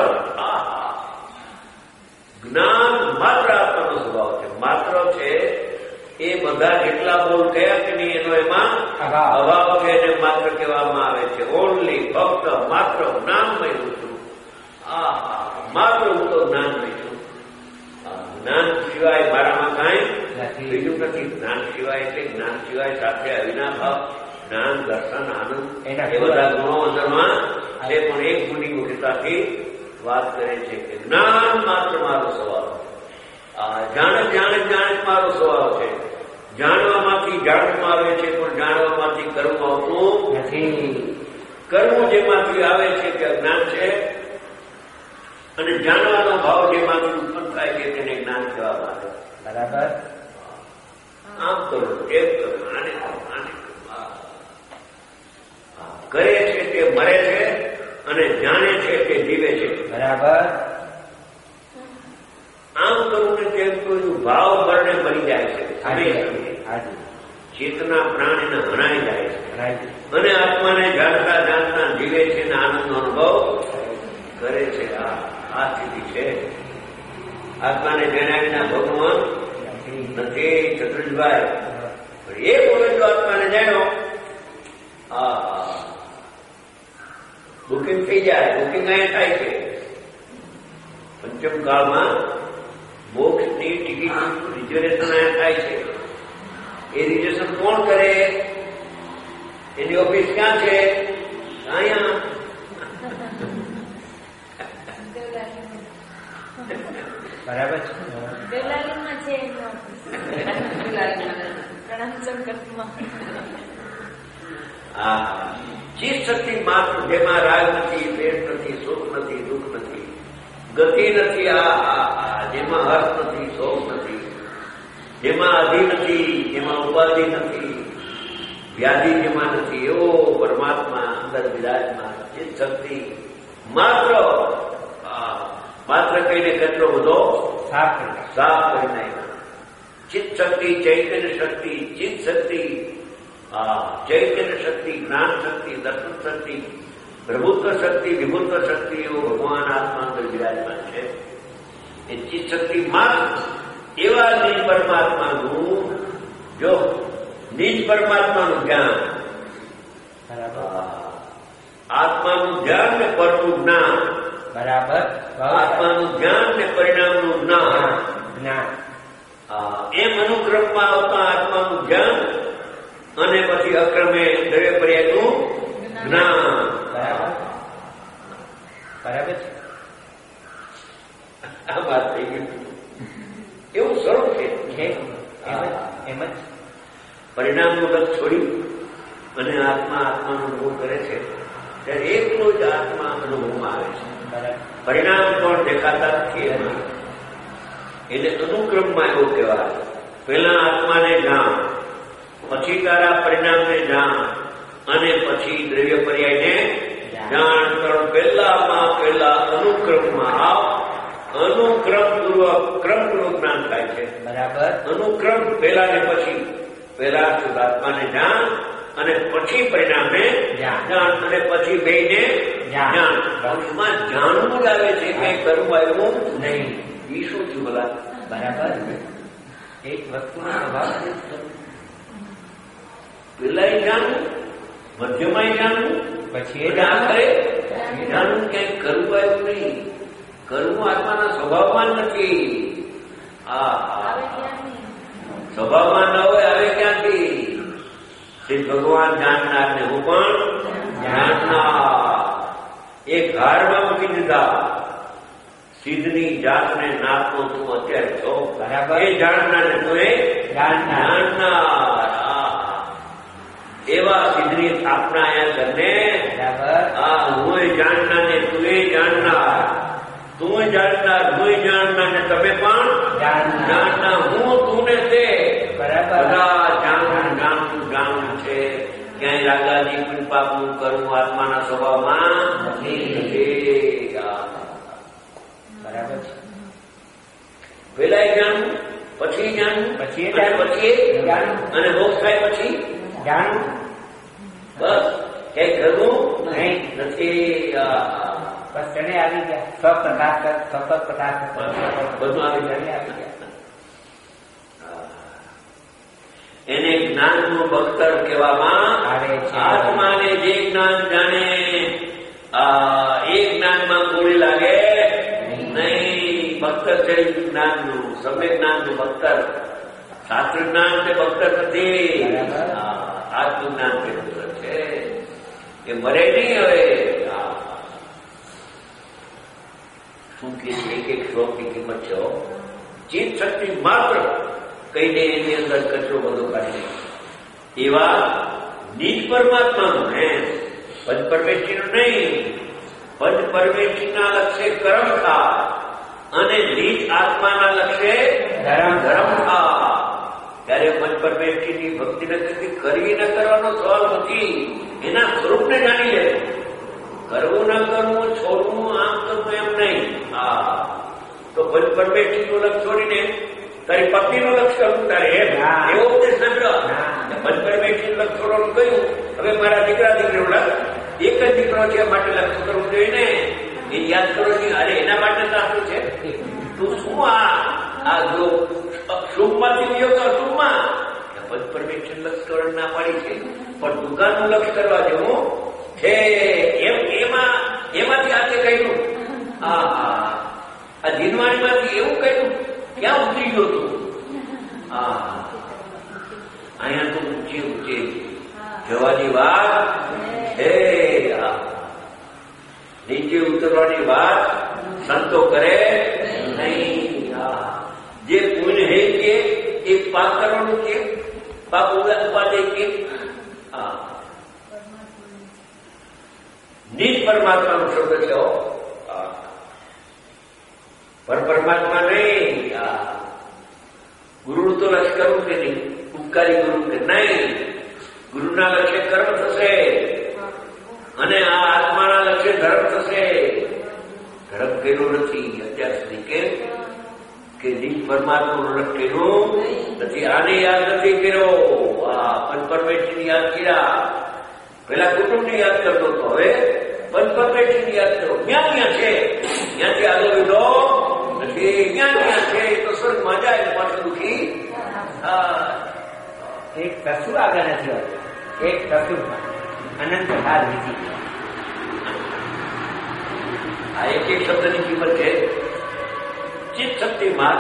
જ્ઞાન માત્ર આત્માનો સ્વભાવ છે. માત્ર છે એ બધા જેટલા બોલ કયા કે નહીં, એનો એમાં અભાવ છે, એને માત્ર કહેવામાં આવે છે. ઓનલી, ફક્ત, માત્ર જ્ઞાનમય હું છું. આ માત્ર હું તો જ્ઞાનમય છું. જ્ઞાન સિવાય મારામાં કાંઈ બીજું નથી. જ્ઞાન સિવાય એટલે જ્ઞાન સિવાય સાથે અવિનાભાવ, જ્ઞાન, દર્શન, આનંદ, એ બધા ગુણો અંદરમાં છે. પણ એક ગુણી મુખ્યતાથી વાત કરે છે કે જ્ઞાન માત્ર મારો સ્વભાવ. જાણે જાણે જાણે મારો સ્વભાવ છે. જાણવામાંથી જાણવું આવે છે, પણ જાણવામાંથી કરવું આવતું નથી. કરવું જેમાંથી આવે છે તે જ્ઞાન છે, અને જાણવાનો ભાવ જેમાંથી ઉત્પન્ન થાય છે તેને જ્ઞાન કહેવામાં આવે. બરાબર. આમ કરો, એમ કરો, આને આને કરે છે તે મરે છે, અને જાણે છે તે જીવે છે. બરાબર. આમ કરવું ને તેમ કરવું, ભાવ મરને મરી જાય છે. ચેતના પ્રાણ એને હણાઈ જાય છે, અને આત્માને જાણતા જાણતા જીવે છે, અને આનંદનો અનુભવ કરે છે. આ સ્થિતિ છે. આત્માને જાણ્યા વિના ભગવાન નથી. ચતુર્જભાઈ એ બોલે જો આત્માને જાણ્યો, હા, બુકિંગ થઈ જાય. બુકિંગ અહીંયા થાય છે. પંચમ કાળમાં મોક્ષની ટિકિટ રિઝર્વેશન અહીંયા થાય છે. એ રિજેક્શન કોણ કરે? એની ઓફિસ ક્યાં છે? અહીંયા. બરાબર છે. બેલાલીમાં છે એની ઓફિસ. પ્રણામ સંકલ્પમાં. હા, ચિત્ત શક્તિ માત્ર જેમાં રાગ નથી, દ્વેષ નથી, સુખ નથી, દુઃખ નથી, ગતિ નથી, આ આ જેમાં હર્ષ નથી, શોક નથી, જેમાં આધિ નથી, જેમાં ઉપાધિ નથી, વ્યાધિ જેમાં નથી, એવો પરમાત્મા અંદર વિરાજમાન ચિત્ત શક્તિ માત્ર માત્ર કહીને કેટલો બધો સાફ કરી સાફ કરી નાખ્યો. ચિત્ત શક્તિ, ચૈતન્ય શક્તિ, ચિત્ત શક્તિ, ચૈતન્ય શક્તિ, જ્ઞાન શક્તિ, દર્શન શક્તિ, પ્રભુત્વ શક્તિ, વિભુત્વ શક્તિ, એવો ભગવાન આત્મા અંદર વિરાજમાન છે. એ ચિત્ત શક્તિ માત્ર એવા નિજ પરમાત્માનું, જો નિજ પરમાત્માનું જ્ઞાન, આત્માનું જ્ઞાન ને પરનું જ્ઞાન, બરાબર, આત્માનું જ્ઞાન ને પરિણામનું જ્ઞાન, જ્ઞાન એમ અનુક્રમમાં આવતા આત્માનું જ્ઞાન અને પછી અક્રમે દ્રવ્ય પર્યાયનું જ્ઞાન. બરાબર બરાબર છે. આ વાત થઈ ગઈ. એવું સરળ છે. એમ જ પરિણામનું લક્ષ છોડી અને આત્મા આત્માનો અનુભવ કરે છે ત્યારે એકલો જ આત્મા અનુભવમાં આવે છે. પરિણામ પણ દેખાતા નથી. એને અનુક્રમમાં એવું કહેવાય, પહેલા આત્માને જાણ, પછી તારા પરિણામને જાણ અને પછી દ્રવ્ય પર્યાયને જાણ. ત્રણ પહેલામાં પહેલા અનુક્રમમાં આવ. અનુક્રમ પૂર્વક ક્રમનું જ્ઞાન થાય છે. બરાબર. અનુક્રમ પહેલા ને પછી, પહેલા શુદ્ધ આત્માને જાણ અને પછી પરિણામને જાણ અને પછી બેને જાણ. એમાં જાણવું જ આવે છે, કઈ કરવું આવ્યું નહીં. એ શું થયું બોલા? બરાબર. એક વસ્તુનો સ્વભાવ પેલા જાણવું, મધ્યમાં જાણવું, પછી આખરે જાણવું. ક્યાંય કરવું આવ્યું નહીં. કરવું આત્માના સ્વભાવમાં નથી. આ સ્વભાવમાં ન હોય આવે ક્યાંથી? શ્રી ભગવાન જાણનાર ને હું પણ જાણનાર. એ ઘારમાં મૂકી દીધા. સિદ્ધની જાતને નાતનો તું અત્યારે છો. બરાબર. એ જાણનાર ને તું એ જાણનાર. એવા સિદ્ધની સ્થાપના અહીંયા કરને. આ હું જાણનાર ને તું એ જાણનાર. તું જાણનાર, હું જાણનાર ને તમે પણ જાણનાર. હું તું ને તે બધા જાણવું જાણવું જાણવું છે. ક્યાંય રાગાજી પાપનું કરવું આત્માના સ્વભાવમાં નથી. બરાબર છે. પેલા જાણવું, પછી જાણવું, પછી પછી જાણવું અને મોક્ષ થાય પછી જાણવું. બસ કઈ કરવું નહીં નથી. બસ તેને આવી ગયા. સ્વપ્રકાશ સતત પ્રકાશ બધું આવી જાય. આવી ગયા. એને જ્ઞાનનું બખ્તર કહેવામાં આવે છે. આત્માને જે જ્ઞાન જાણે એ જ્ઞાનમાં ગોળી લાગે નહીં. બખ્તર છે જ્ઞાનનું, સમ્યક જ્ઞાનનું બખ્તર. શાસ્ત્ર જ્ઞાન તે બખ્તર નથી. આત્મજ્ઞાન તે બખ્તર છે. એ મરે નહીં. હવે શું કે એક એક શ્લોકની કિંમત છે. ચિત્ત શક્તિ માત્ર કહીને એની અંદર કચરો બધો કાઢી એવા નિજ પરમાત્માનું હે, પંચ પરમેશ્વરીનું નહીં. પંચ પરમેશ્વરીના લક્ષ્ય કર્મ થા અને નિજ આત્માના લક્ષ્ય ધર્મ ધર્મ થા. ત્યારે પંચ પરમેશ્વરીની ભક્તિ નથી કરવી ન કરવાનો સવાલ નથી. એના સ્વરૂપને જાણી લે. કરવું ન કરવું, છોડવું, આમ કરવું એમ નહીં. હા તો પંચ પરમેશ્વરીનું લક્ષ્ય છોડીને તારી પત્નીનું લક્ષ્ય કરવું તારે એમ એવો ઉપદેશ સાંભળ્યો. પંચ પરમેશ્વરીનું લક્ષ્ય છોડવાનું કહ્યું. હવે મારા દીકરા દીકરીનું લક્ષ્ય એક જ દીકરો છે માટે લક્ષ્ય કરવું જોઈએ ને. એ યાદ કરો છો. અરે એના માટે સાચું છે. તું શું આ આ જો શુભમાંથી વિયોગ અશુભમાં પંચ પરમેશ્વર લક્ષ્ય કરવા ના પાડી છે, પણ દુકાનનું લક્ષ્ય કરવા જેવું છે. એમ એમાં એમાંથી આજે કહ્યું હા હા આ જીનવાણીમાંથી એવું કહ્યું ક્યાં ઉતરી ગયો તું? હા અહીંયા તો ઊંચી ઊંચી જવાની વાત છે. નીચે ઉતરવાની વાત સંતો કરે નહીં. જે પુણ્ય હે કે એ પાપ કરવાનું કે પાપ ઉપાદે કે નિજ પરમાત્માનો શબ્દ છે. પર પરમાત્મા નહીં. ગુરુ તો લક્ષ કરવું કે નહીં, ઉપકારી ગુરુ કે નહીં. ગુરુના લક્ષ્ય કર્મ થશે અને આ આત્માના લક્ષ્ય ધર્મ થશે. ધર્મ કર્યો નથી અત્યાર સુધી. કેમ કે નિજ પરમાત્માનું લક્ષ્ય કર્યું નથી. આને યાદ નથી કર્યો. આ પંચપરમેશ્વરને યાદ કર્યા. પેલા કુટુંબને યાદ કરતો હતો, હવે પંચપરમેશ્વરને યાદ કરો. ક્યાં ક્યાં છે? ત્યાંથી આગળ લીધો નથી. ક્યાં ક્યાં છે? તો સ્વર્ગમાં જાય પાછું દુઃખી. એક કશું આગળ નથી હોતું. એક કશું અનંત હાર વિધિ. આ એક એક શબ્દની કિંમત છે. ચિત્ત શક્તિ માર્ગ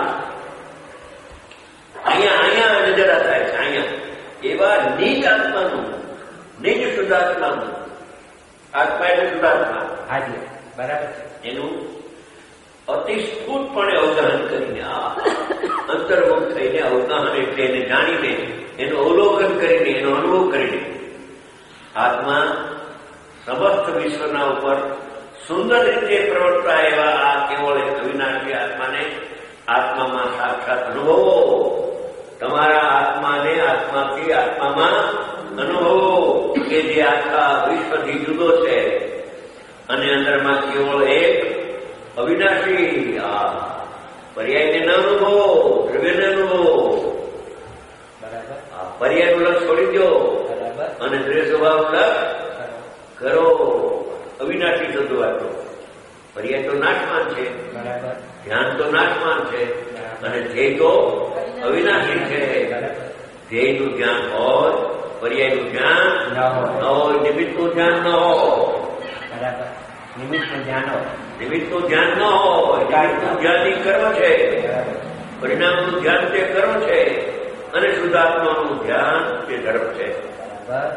અહીંયા અહીંયા નજરા થાય છે. અહીંયા એવા નિજ આત્માનું, નિજ શુદ્ધાત્માનું, આત્મા એટલે શુદ્ધાત્મા, હાજી બરાબર છે, એનું અતિ સ્ફૂટપણે અવગાહન કરીને, આ અંતર્મુખ થઈને અવગાહન એટલે એને જાણીને, એનું અવલોકન કરીને, એનો અનુભવ કરીને આત્મા સમસ્ત વિશ્વના ઉપર સુંદર રીતે પ્રવર્તા એવા આ કેવળ અવિનાશી આત્માને આત્મામાં સાક્ષાત અનુભવો. તમારા આત્માને આત્માથી આત્મામાં અનુભવો કે જે આખા વિશ્વથી જુદો છે અને અંદરમાં કેવળ એક અવિનાશી. આ પર્યાયને ન અનુભવો, દ્રવ્યને અનુભવો. બરાબર. આ પર્યાયનું લક્ષ છોડી દો અને દ્રવ્ય સ્વભાવનું લક્ષ કરો. અવિનાશી શબ્દો વાપરો. પર્યાય તો નાશમાન છે, બરાબર. ધ્યાન તો નાશમાન છે અને ધ્યેય તો અવિનાશી છે. ધ્યેયનું ધ્યાન હોય, પર્યાયનું ધ્યાન ન હોય, નિમિત્તનું ધ્યાન ન હોય. બરાબર. નિમિત્તનું ધ્યાન હોય, નિમિત્તનું ધ્યાન ન હોય. નિમિત્તનું ધ્યાન એ કર્મ છે, પરિણામનું ધ્યાન તે કર્મ છે અને શુદ્ધાત્માનું ધ્યાન તે ધર્મ છે. બરાબર.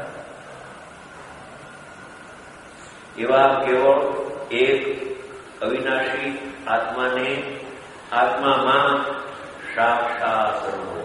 એવા કેવળ એક અવિનાશી આત્માને આત્મામાં સાક્ષાત અનુભવો,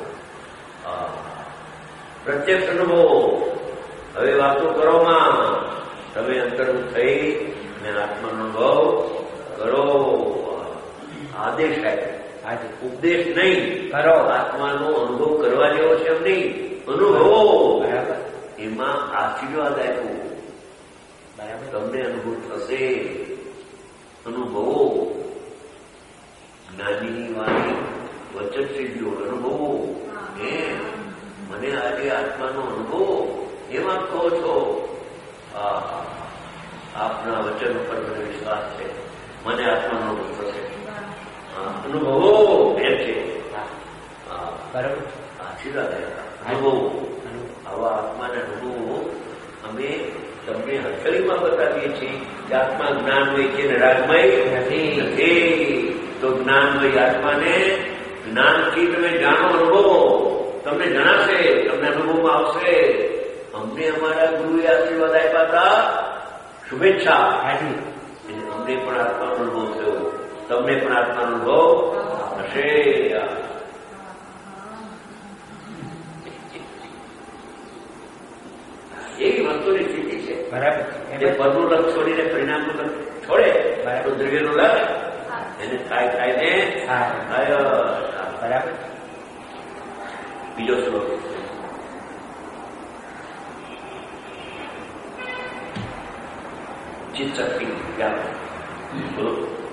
પ્રત્યક્ષ અનુભવો. હવે વાતો કરોમાં તમે અંતર્મુખ થઈ અને આત્માનો અનુભવ કરો. આદેશ આપ્યો, ઉપદેશ નહીં કરો. આત્માનો અનુભવ કરવા જેવો છે એમ નહીં, અનુભવો. એમાં આશીર્વાદ આપ્યો. તમને અનુભવ થશે. અનુભવો. જ્ઞાનીની વાણી વચન સિદ્ધિઓ અનુભવો. મને આજે આત્માનો અનુભવ એમાં કહો છો. આપના વચન ઉપર મને વિશ્વાસ છે, મને આત્માનો અનુભવ થશે. અનુભવો એમ છે. બરાબર. આશીર્વાદ અનુભવો. આવા આત્માના અનુભવો અમે તમને હથેળીમાં બતાવીએ છીએ કે આત્મા જ્ઞાનમય છે ને રાગમય નથી. તો જ્ઞાનમય આત્માને જ્ઞાનથી તમે જાણો, અનુભવો. તમને જણાશે, તમને અનુભવમાં આવશે. અમને અમારા ગુરુએ આશીર્વાદ આપ્યા હતા, શુભેચ્છા. અમને પણ આત્માનો અનુભવ થયો, તમને પણ આત્માનો અનુભવ હશે. એવી વસ્તુની સ્થિતિ છે. બરાબર. જે પરનું લક્ષ છોડીને પરિણામનું લક્ષ છોડે તો દ્રવ્યનું લક્ષ એને થાય થાય ને થાય. બરાબર. બીજો શ્લોક. ચિત્ત શક્તિ બોલો.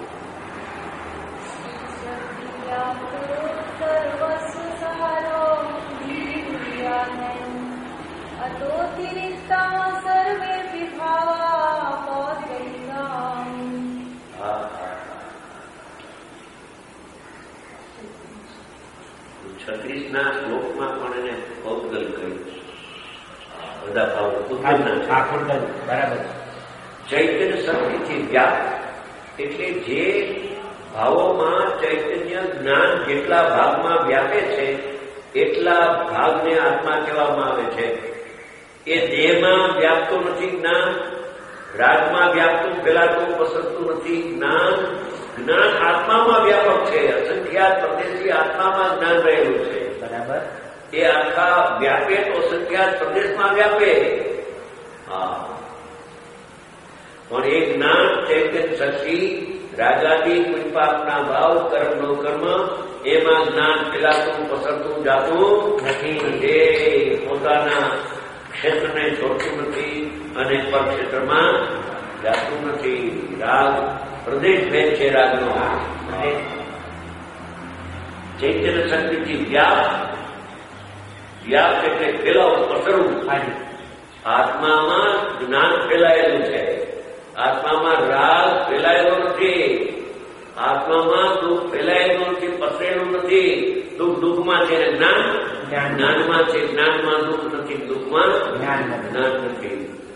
છત્રીસ ના શ્લોકમાં પણ એને પૌદ્ગલ કહ્યું. બધા ભાવ ઉદ્ગલના. બરાબર. ચૈતન્ય શક્તિથી વ્યાપ એટલે જે ભાવોમાં ચૈતન્ય જ્ઞાન જેટલા ભાગમાં વ્યાપે છે એટલા ભાગને આત્મા કહેવામાં આવે છે. એ દેહમાં વ્યાપતું નથી જ્ઞાન, રાગમાં વ્યાપતું ફેલાતું પસરતું નથી જ્ઞાન. જ્ઞાન આત્મામાં વ્યાપક છે. અસંખ્યાત પ્રદેશથી આત્મામાં જ્ઞાન રહેલું છે. બરાબર. એ આખા વ્યાપે તો અસંખ્યાત પ્રદેશમાં વ્યાપે. હા, પણ એ જ્ઞાન ચૈતન્ય શક્તિ રાગાદી પુષ્પાપના ભાવ કર્મ નો કર્મ એમાં જ્ઞાન ફેલાતું પસરતું જાતું નથી. એ પોતાના ક્ષેત્રને છોડતું નથી અને પરક્ષેત્રમાં જાતું નથી. રાગ પ્રદેશ ભેદ છે. રાગનો ચૈતન્ય શક્તિથી વ્યાપ, વ્યાપ એટલે ફેલાવું પસરવું. આત્મામાં જ્ઞાન ફેલાયેલું છે. આત્મામાં રાગ ફેલાયેલો નથી. આત્મામાં દુઃખ ફેલાયેલું નથી, પસરેલું નથી. દુઃખ દુઃખમાં છે, જ્ઞાન જ્ઞાનમાં છે. જ્ઞાનમાં દુઃખ નથી, દુઃખમાં જ્ઞાન નથી.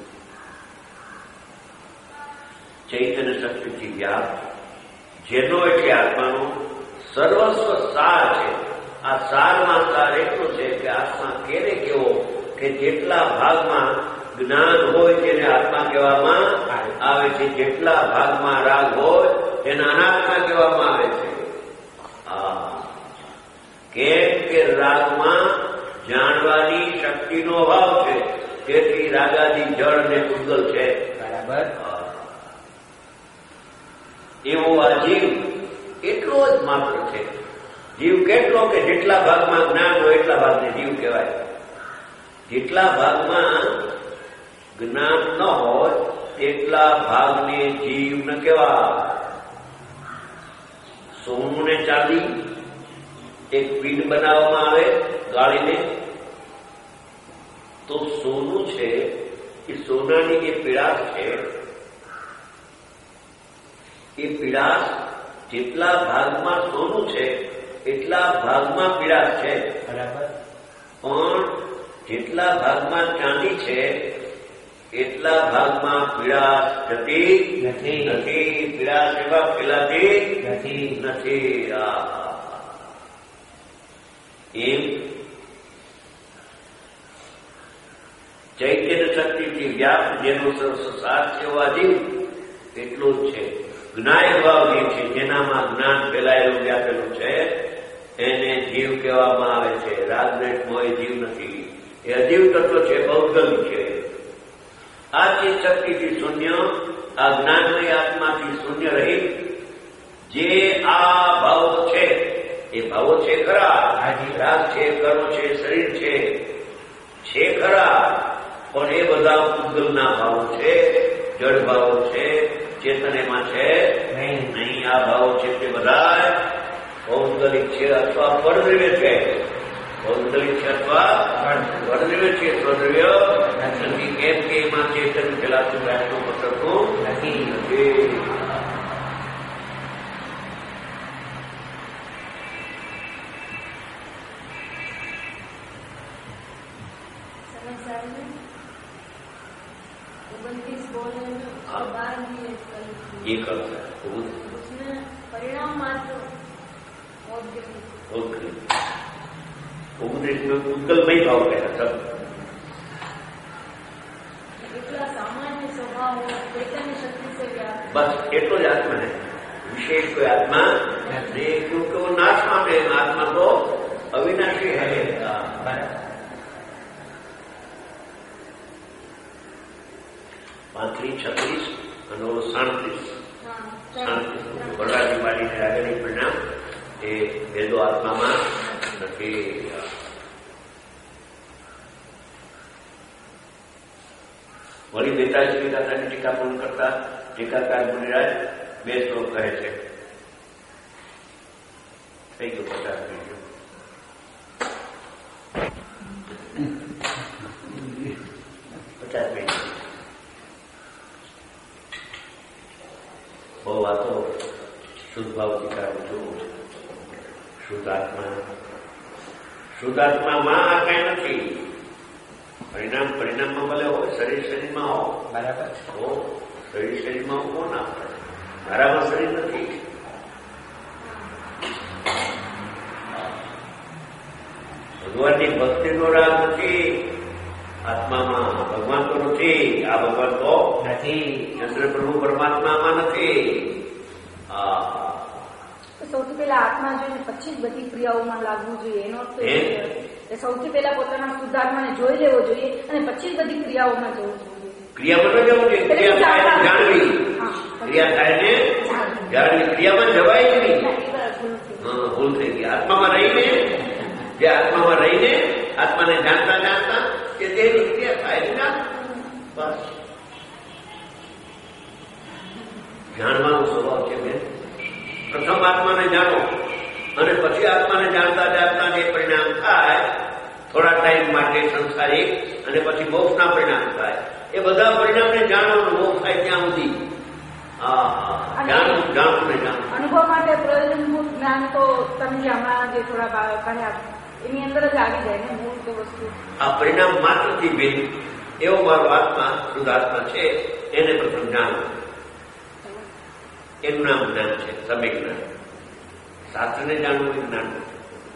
ચૈતન્ય શક્તિથી વ્યાપ, જેનો એટલે આત્માનો સર્વસ્વ સાર છે. આ સારમાં સાર એટલો છે કે આત્મા કેને કેવો કે જેટલા ભાગમાં જ્ઞાન હોય તેને આત્મા કહેવામાં આવે છે, જેટલા ભાગમાં રાગ હોય તેને અનાત્મા કહેવામાં આવે છે. કેમ કે રાગમાં જાણવાની શક્તિનો અભાવ છે, તેથી રાગાદી જળ અને પૂતગલ છે. બરાબર. એવો આ જીવ એટલો જ માત્ર છે. જીવ કેટલો કે જેટલા ભાગમાં જ્ઞાન હોય એટલા ભાગને જીવ કહેવાય. જેટલા ભાગમાં જ્ઞાન ન હોય એટલા ભાગને જીવ ન કહેવાય. સોનું ને ચાંદી એક પીંડ બનાવવામાં આવે ગાળીને, તો સોનું છે એ સોનાની જે પીળાશ છે એ પીળાશ જેટલા ભાગમાં સોનું છે એટલા ભાગમાં પીળાશ છે. બરાબર. પણ જેટલા ભાગમાં ચાંદી છે એટલા ભાગમાં પીળાશ જતી નથી. પીળાશ એવા ફેલાતી નથી. એમ ચૈતન્ય શક્તિથી વ્યાપ જેનો સાર સેવા જીવ એટલો જ છે. જ્ઞાય ભાવ જે છે જેનામાં જ્ઞાન ફેલાયેલું વ્યાપેલું છે એને જીવ કહેવામાં આવે છે. રાગદ્વેષમાં એ જીવ નથી, એ અજીવ તત્વ છે, ભૌગોલિક છે. આ ચિત્ત શક્તિથી શૂન્ય, આ જ્ઞાનમય આત્માથી શૂન્ય રહી જે આ ભાવ છે એ ભાવો છે ખરા. રાગ છે, કર્મ છે, શરીર છે છે ખરા, પણ એ બધા પૂતગલના ભાવો છે, જળ ભાવો છે. ચેતન એમાં છે નહીં. આ ભાવો છે તે બધા ભૌગોલિક છે અથવા પરદ્રવ્ય છે. ભૌગોલિક છે અથવા પરદ્રવ્ય છે. સ્વદ્રવ્ય નથી. કેમ કે એમાં ચેતન ફેલાતું વ્યાસનું પસરતું નથી. ये कर उसमें परिणाम मात्र उपदेश में पूतगलमय भाव कहना सब इतना सामान्य स्वभाव चैतन्य शक्ति से बस एटलो ज आत्मा है. विशेष कोई आत्मा नहीं, क्योंकि वो नाश पामे. आत्मा तो अविनाशी है. પાંત્રીસ છત્રીસ અને ઓલો સાડત્રીસ સાડત્રીસ વરરાજી પાડીને આગળની પરિણામ એ ભેદો આત્મામાં નથી. વળી બેતાલીસ ટીકાકારની ટીકા પૂર્ણ કરતા ટીકાકાર મુનિરાજ બે શ્લોક કહે છે. થઈ ગયો પચાસ થઈ ગયો. પચાસ થઈ ગયો. બહુ વાતો શુદ્ધ ભાવથી કાઢું છું. શુદ્ધાત્મા શુદ્ધાત્મામાં આ કઈ નથી. પરિણામ પરિણામમાં ભલે હોય, શરીર શરીરમાં હો. બરાબર. હો શરીર શરીરમાં ઉભો ના પડે. મારામાં શરીર નથી. ભગવાનની ભક્તિનો રાગ નથી આત્મામાં. ભગવાન તો નથી, આ ભગવાન તો નથી. ચંદ્રપ્રભુ પરમાત્મામાં નથી. આ સૌથી પહેલા આત્મા જોઈને પછી જ બધી ક્રિયાઓમાં લાગવું જોઈએ, એનો અર્થ હે? એ સૌથી પહેલા પોતાના શુદ્ધાત્માને જોઈ લેવો જોઈએ અને પછી જ બધી ક્રિયાઓમાં જવું જોઈએ. ક્રિયામાં ન જવું જોઈએ, ક્રિયા થાય ને જાણવી. હા, ક્રિયા થાય ને જાણવી. ક્રિયામાં જવાય જ નહીં. એ બરાબર ભૂલ થઈ. હા, ભૂલ થઈ ગઈ. આત્મામાં રહીને, જે આત્મામાં રહીને આત્માને જાણતા જાણતા કે તેની ક્રિયા થાય ને જાણ. બસ જાણવાનો સ્વભાવ છે બેન. પ્રથમ આત્માને જાણો અને પછી આત્માને જાણતા જાણતા જે પરિણામ થાય થોડા ટાઈમ માટે સંસારિક અને પછી મોક્ષના પરિણામ થાય. એ બધા પરિણામને જાણવાનું મોક્ષ થાય ત્યાં સુધી. હા, જાણવું જાણવું ને જાણવું. અનુભવ માટે પ્રયોજનભૂત જ્ઞાન તો તમે હમણાં જે થોડા કહ્યા એની અંદર જ આવી જાય ને મૂળ તો વસ્તુ. આ પરિણામ માત્રથી ભેદ એવો મારો આત્મા શુદ્ધાત્મા છે, એને પ્રથમ જાણવું. એનું નામ જ્ઞાન છે, સમ્યક જ્ઞાન. શાસ્ત્રને જાણવું એ જ્ઞાન નથી.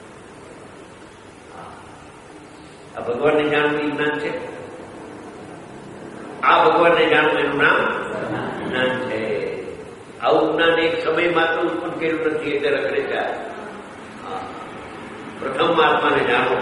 આ ભગવાનને જાણવું એ જ્ઞાન છે. આ ભગવાનને જાણવું એનું નામ જ્ઞાન છે. આવું જ્ઞાન એક સમય માત્ર ઉત્પન્ન કર્યું નથી એટલે રખડે જાય. પ્રથમ આત્માને જાણો.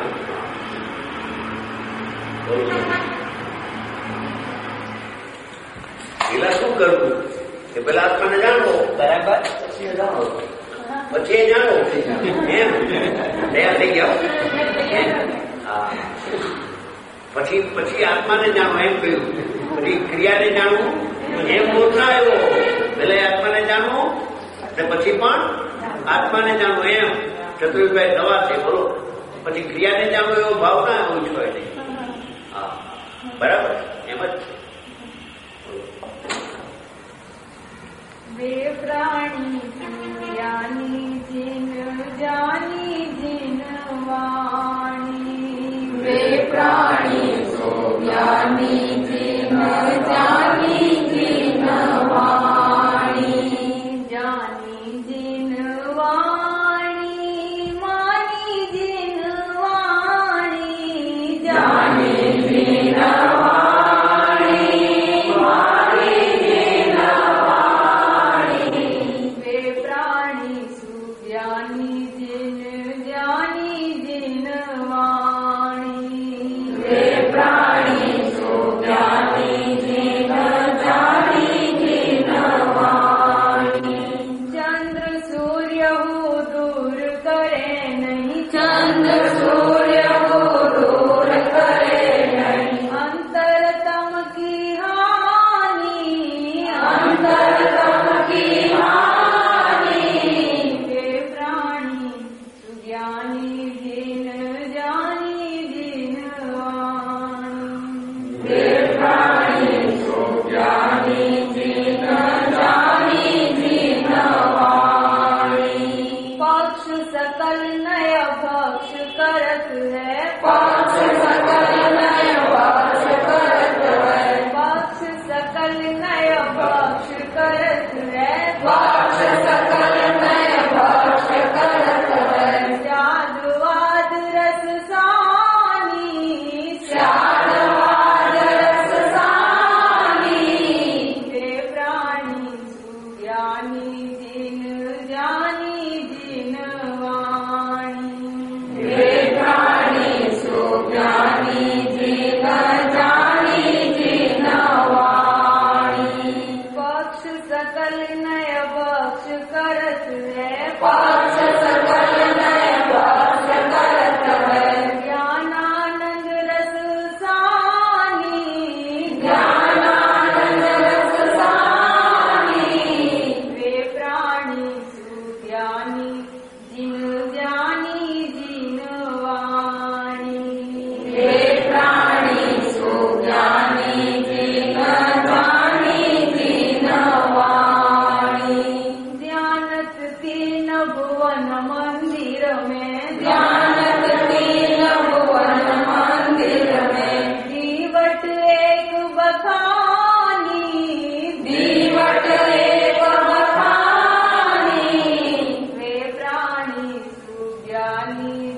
પેલા શું કરવું કે પેલા આત્માને જાણવો, બરાબર. પછી એ જાણો. એમ તૈયાર થઈ ગયા. હા, પછી પછી આત્માને જાણો એમ કહ્યું. પછી ક્રિયાને જાણવું એમ બોલ ના આવ્યો. પેલા આત્માને જાણવું ને પછી પણ આત્માને જાણવું એમ. ચતુર્ભાઈ નવા છે બોલો. પછી ક્રિયાને જાણવું એવો ભાવ ના એવું જ હોય નહીં. હા, બરાબર એમ જ છે. वे प्राणी ज्ञानी जिन जानी जिन वाणी, वे प्राणी सो ज्ञानी जिन जानी जिन वाणी, जानी जिन वाणी मानी जिन वाणी, जानी जिन ज्ञानी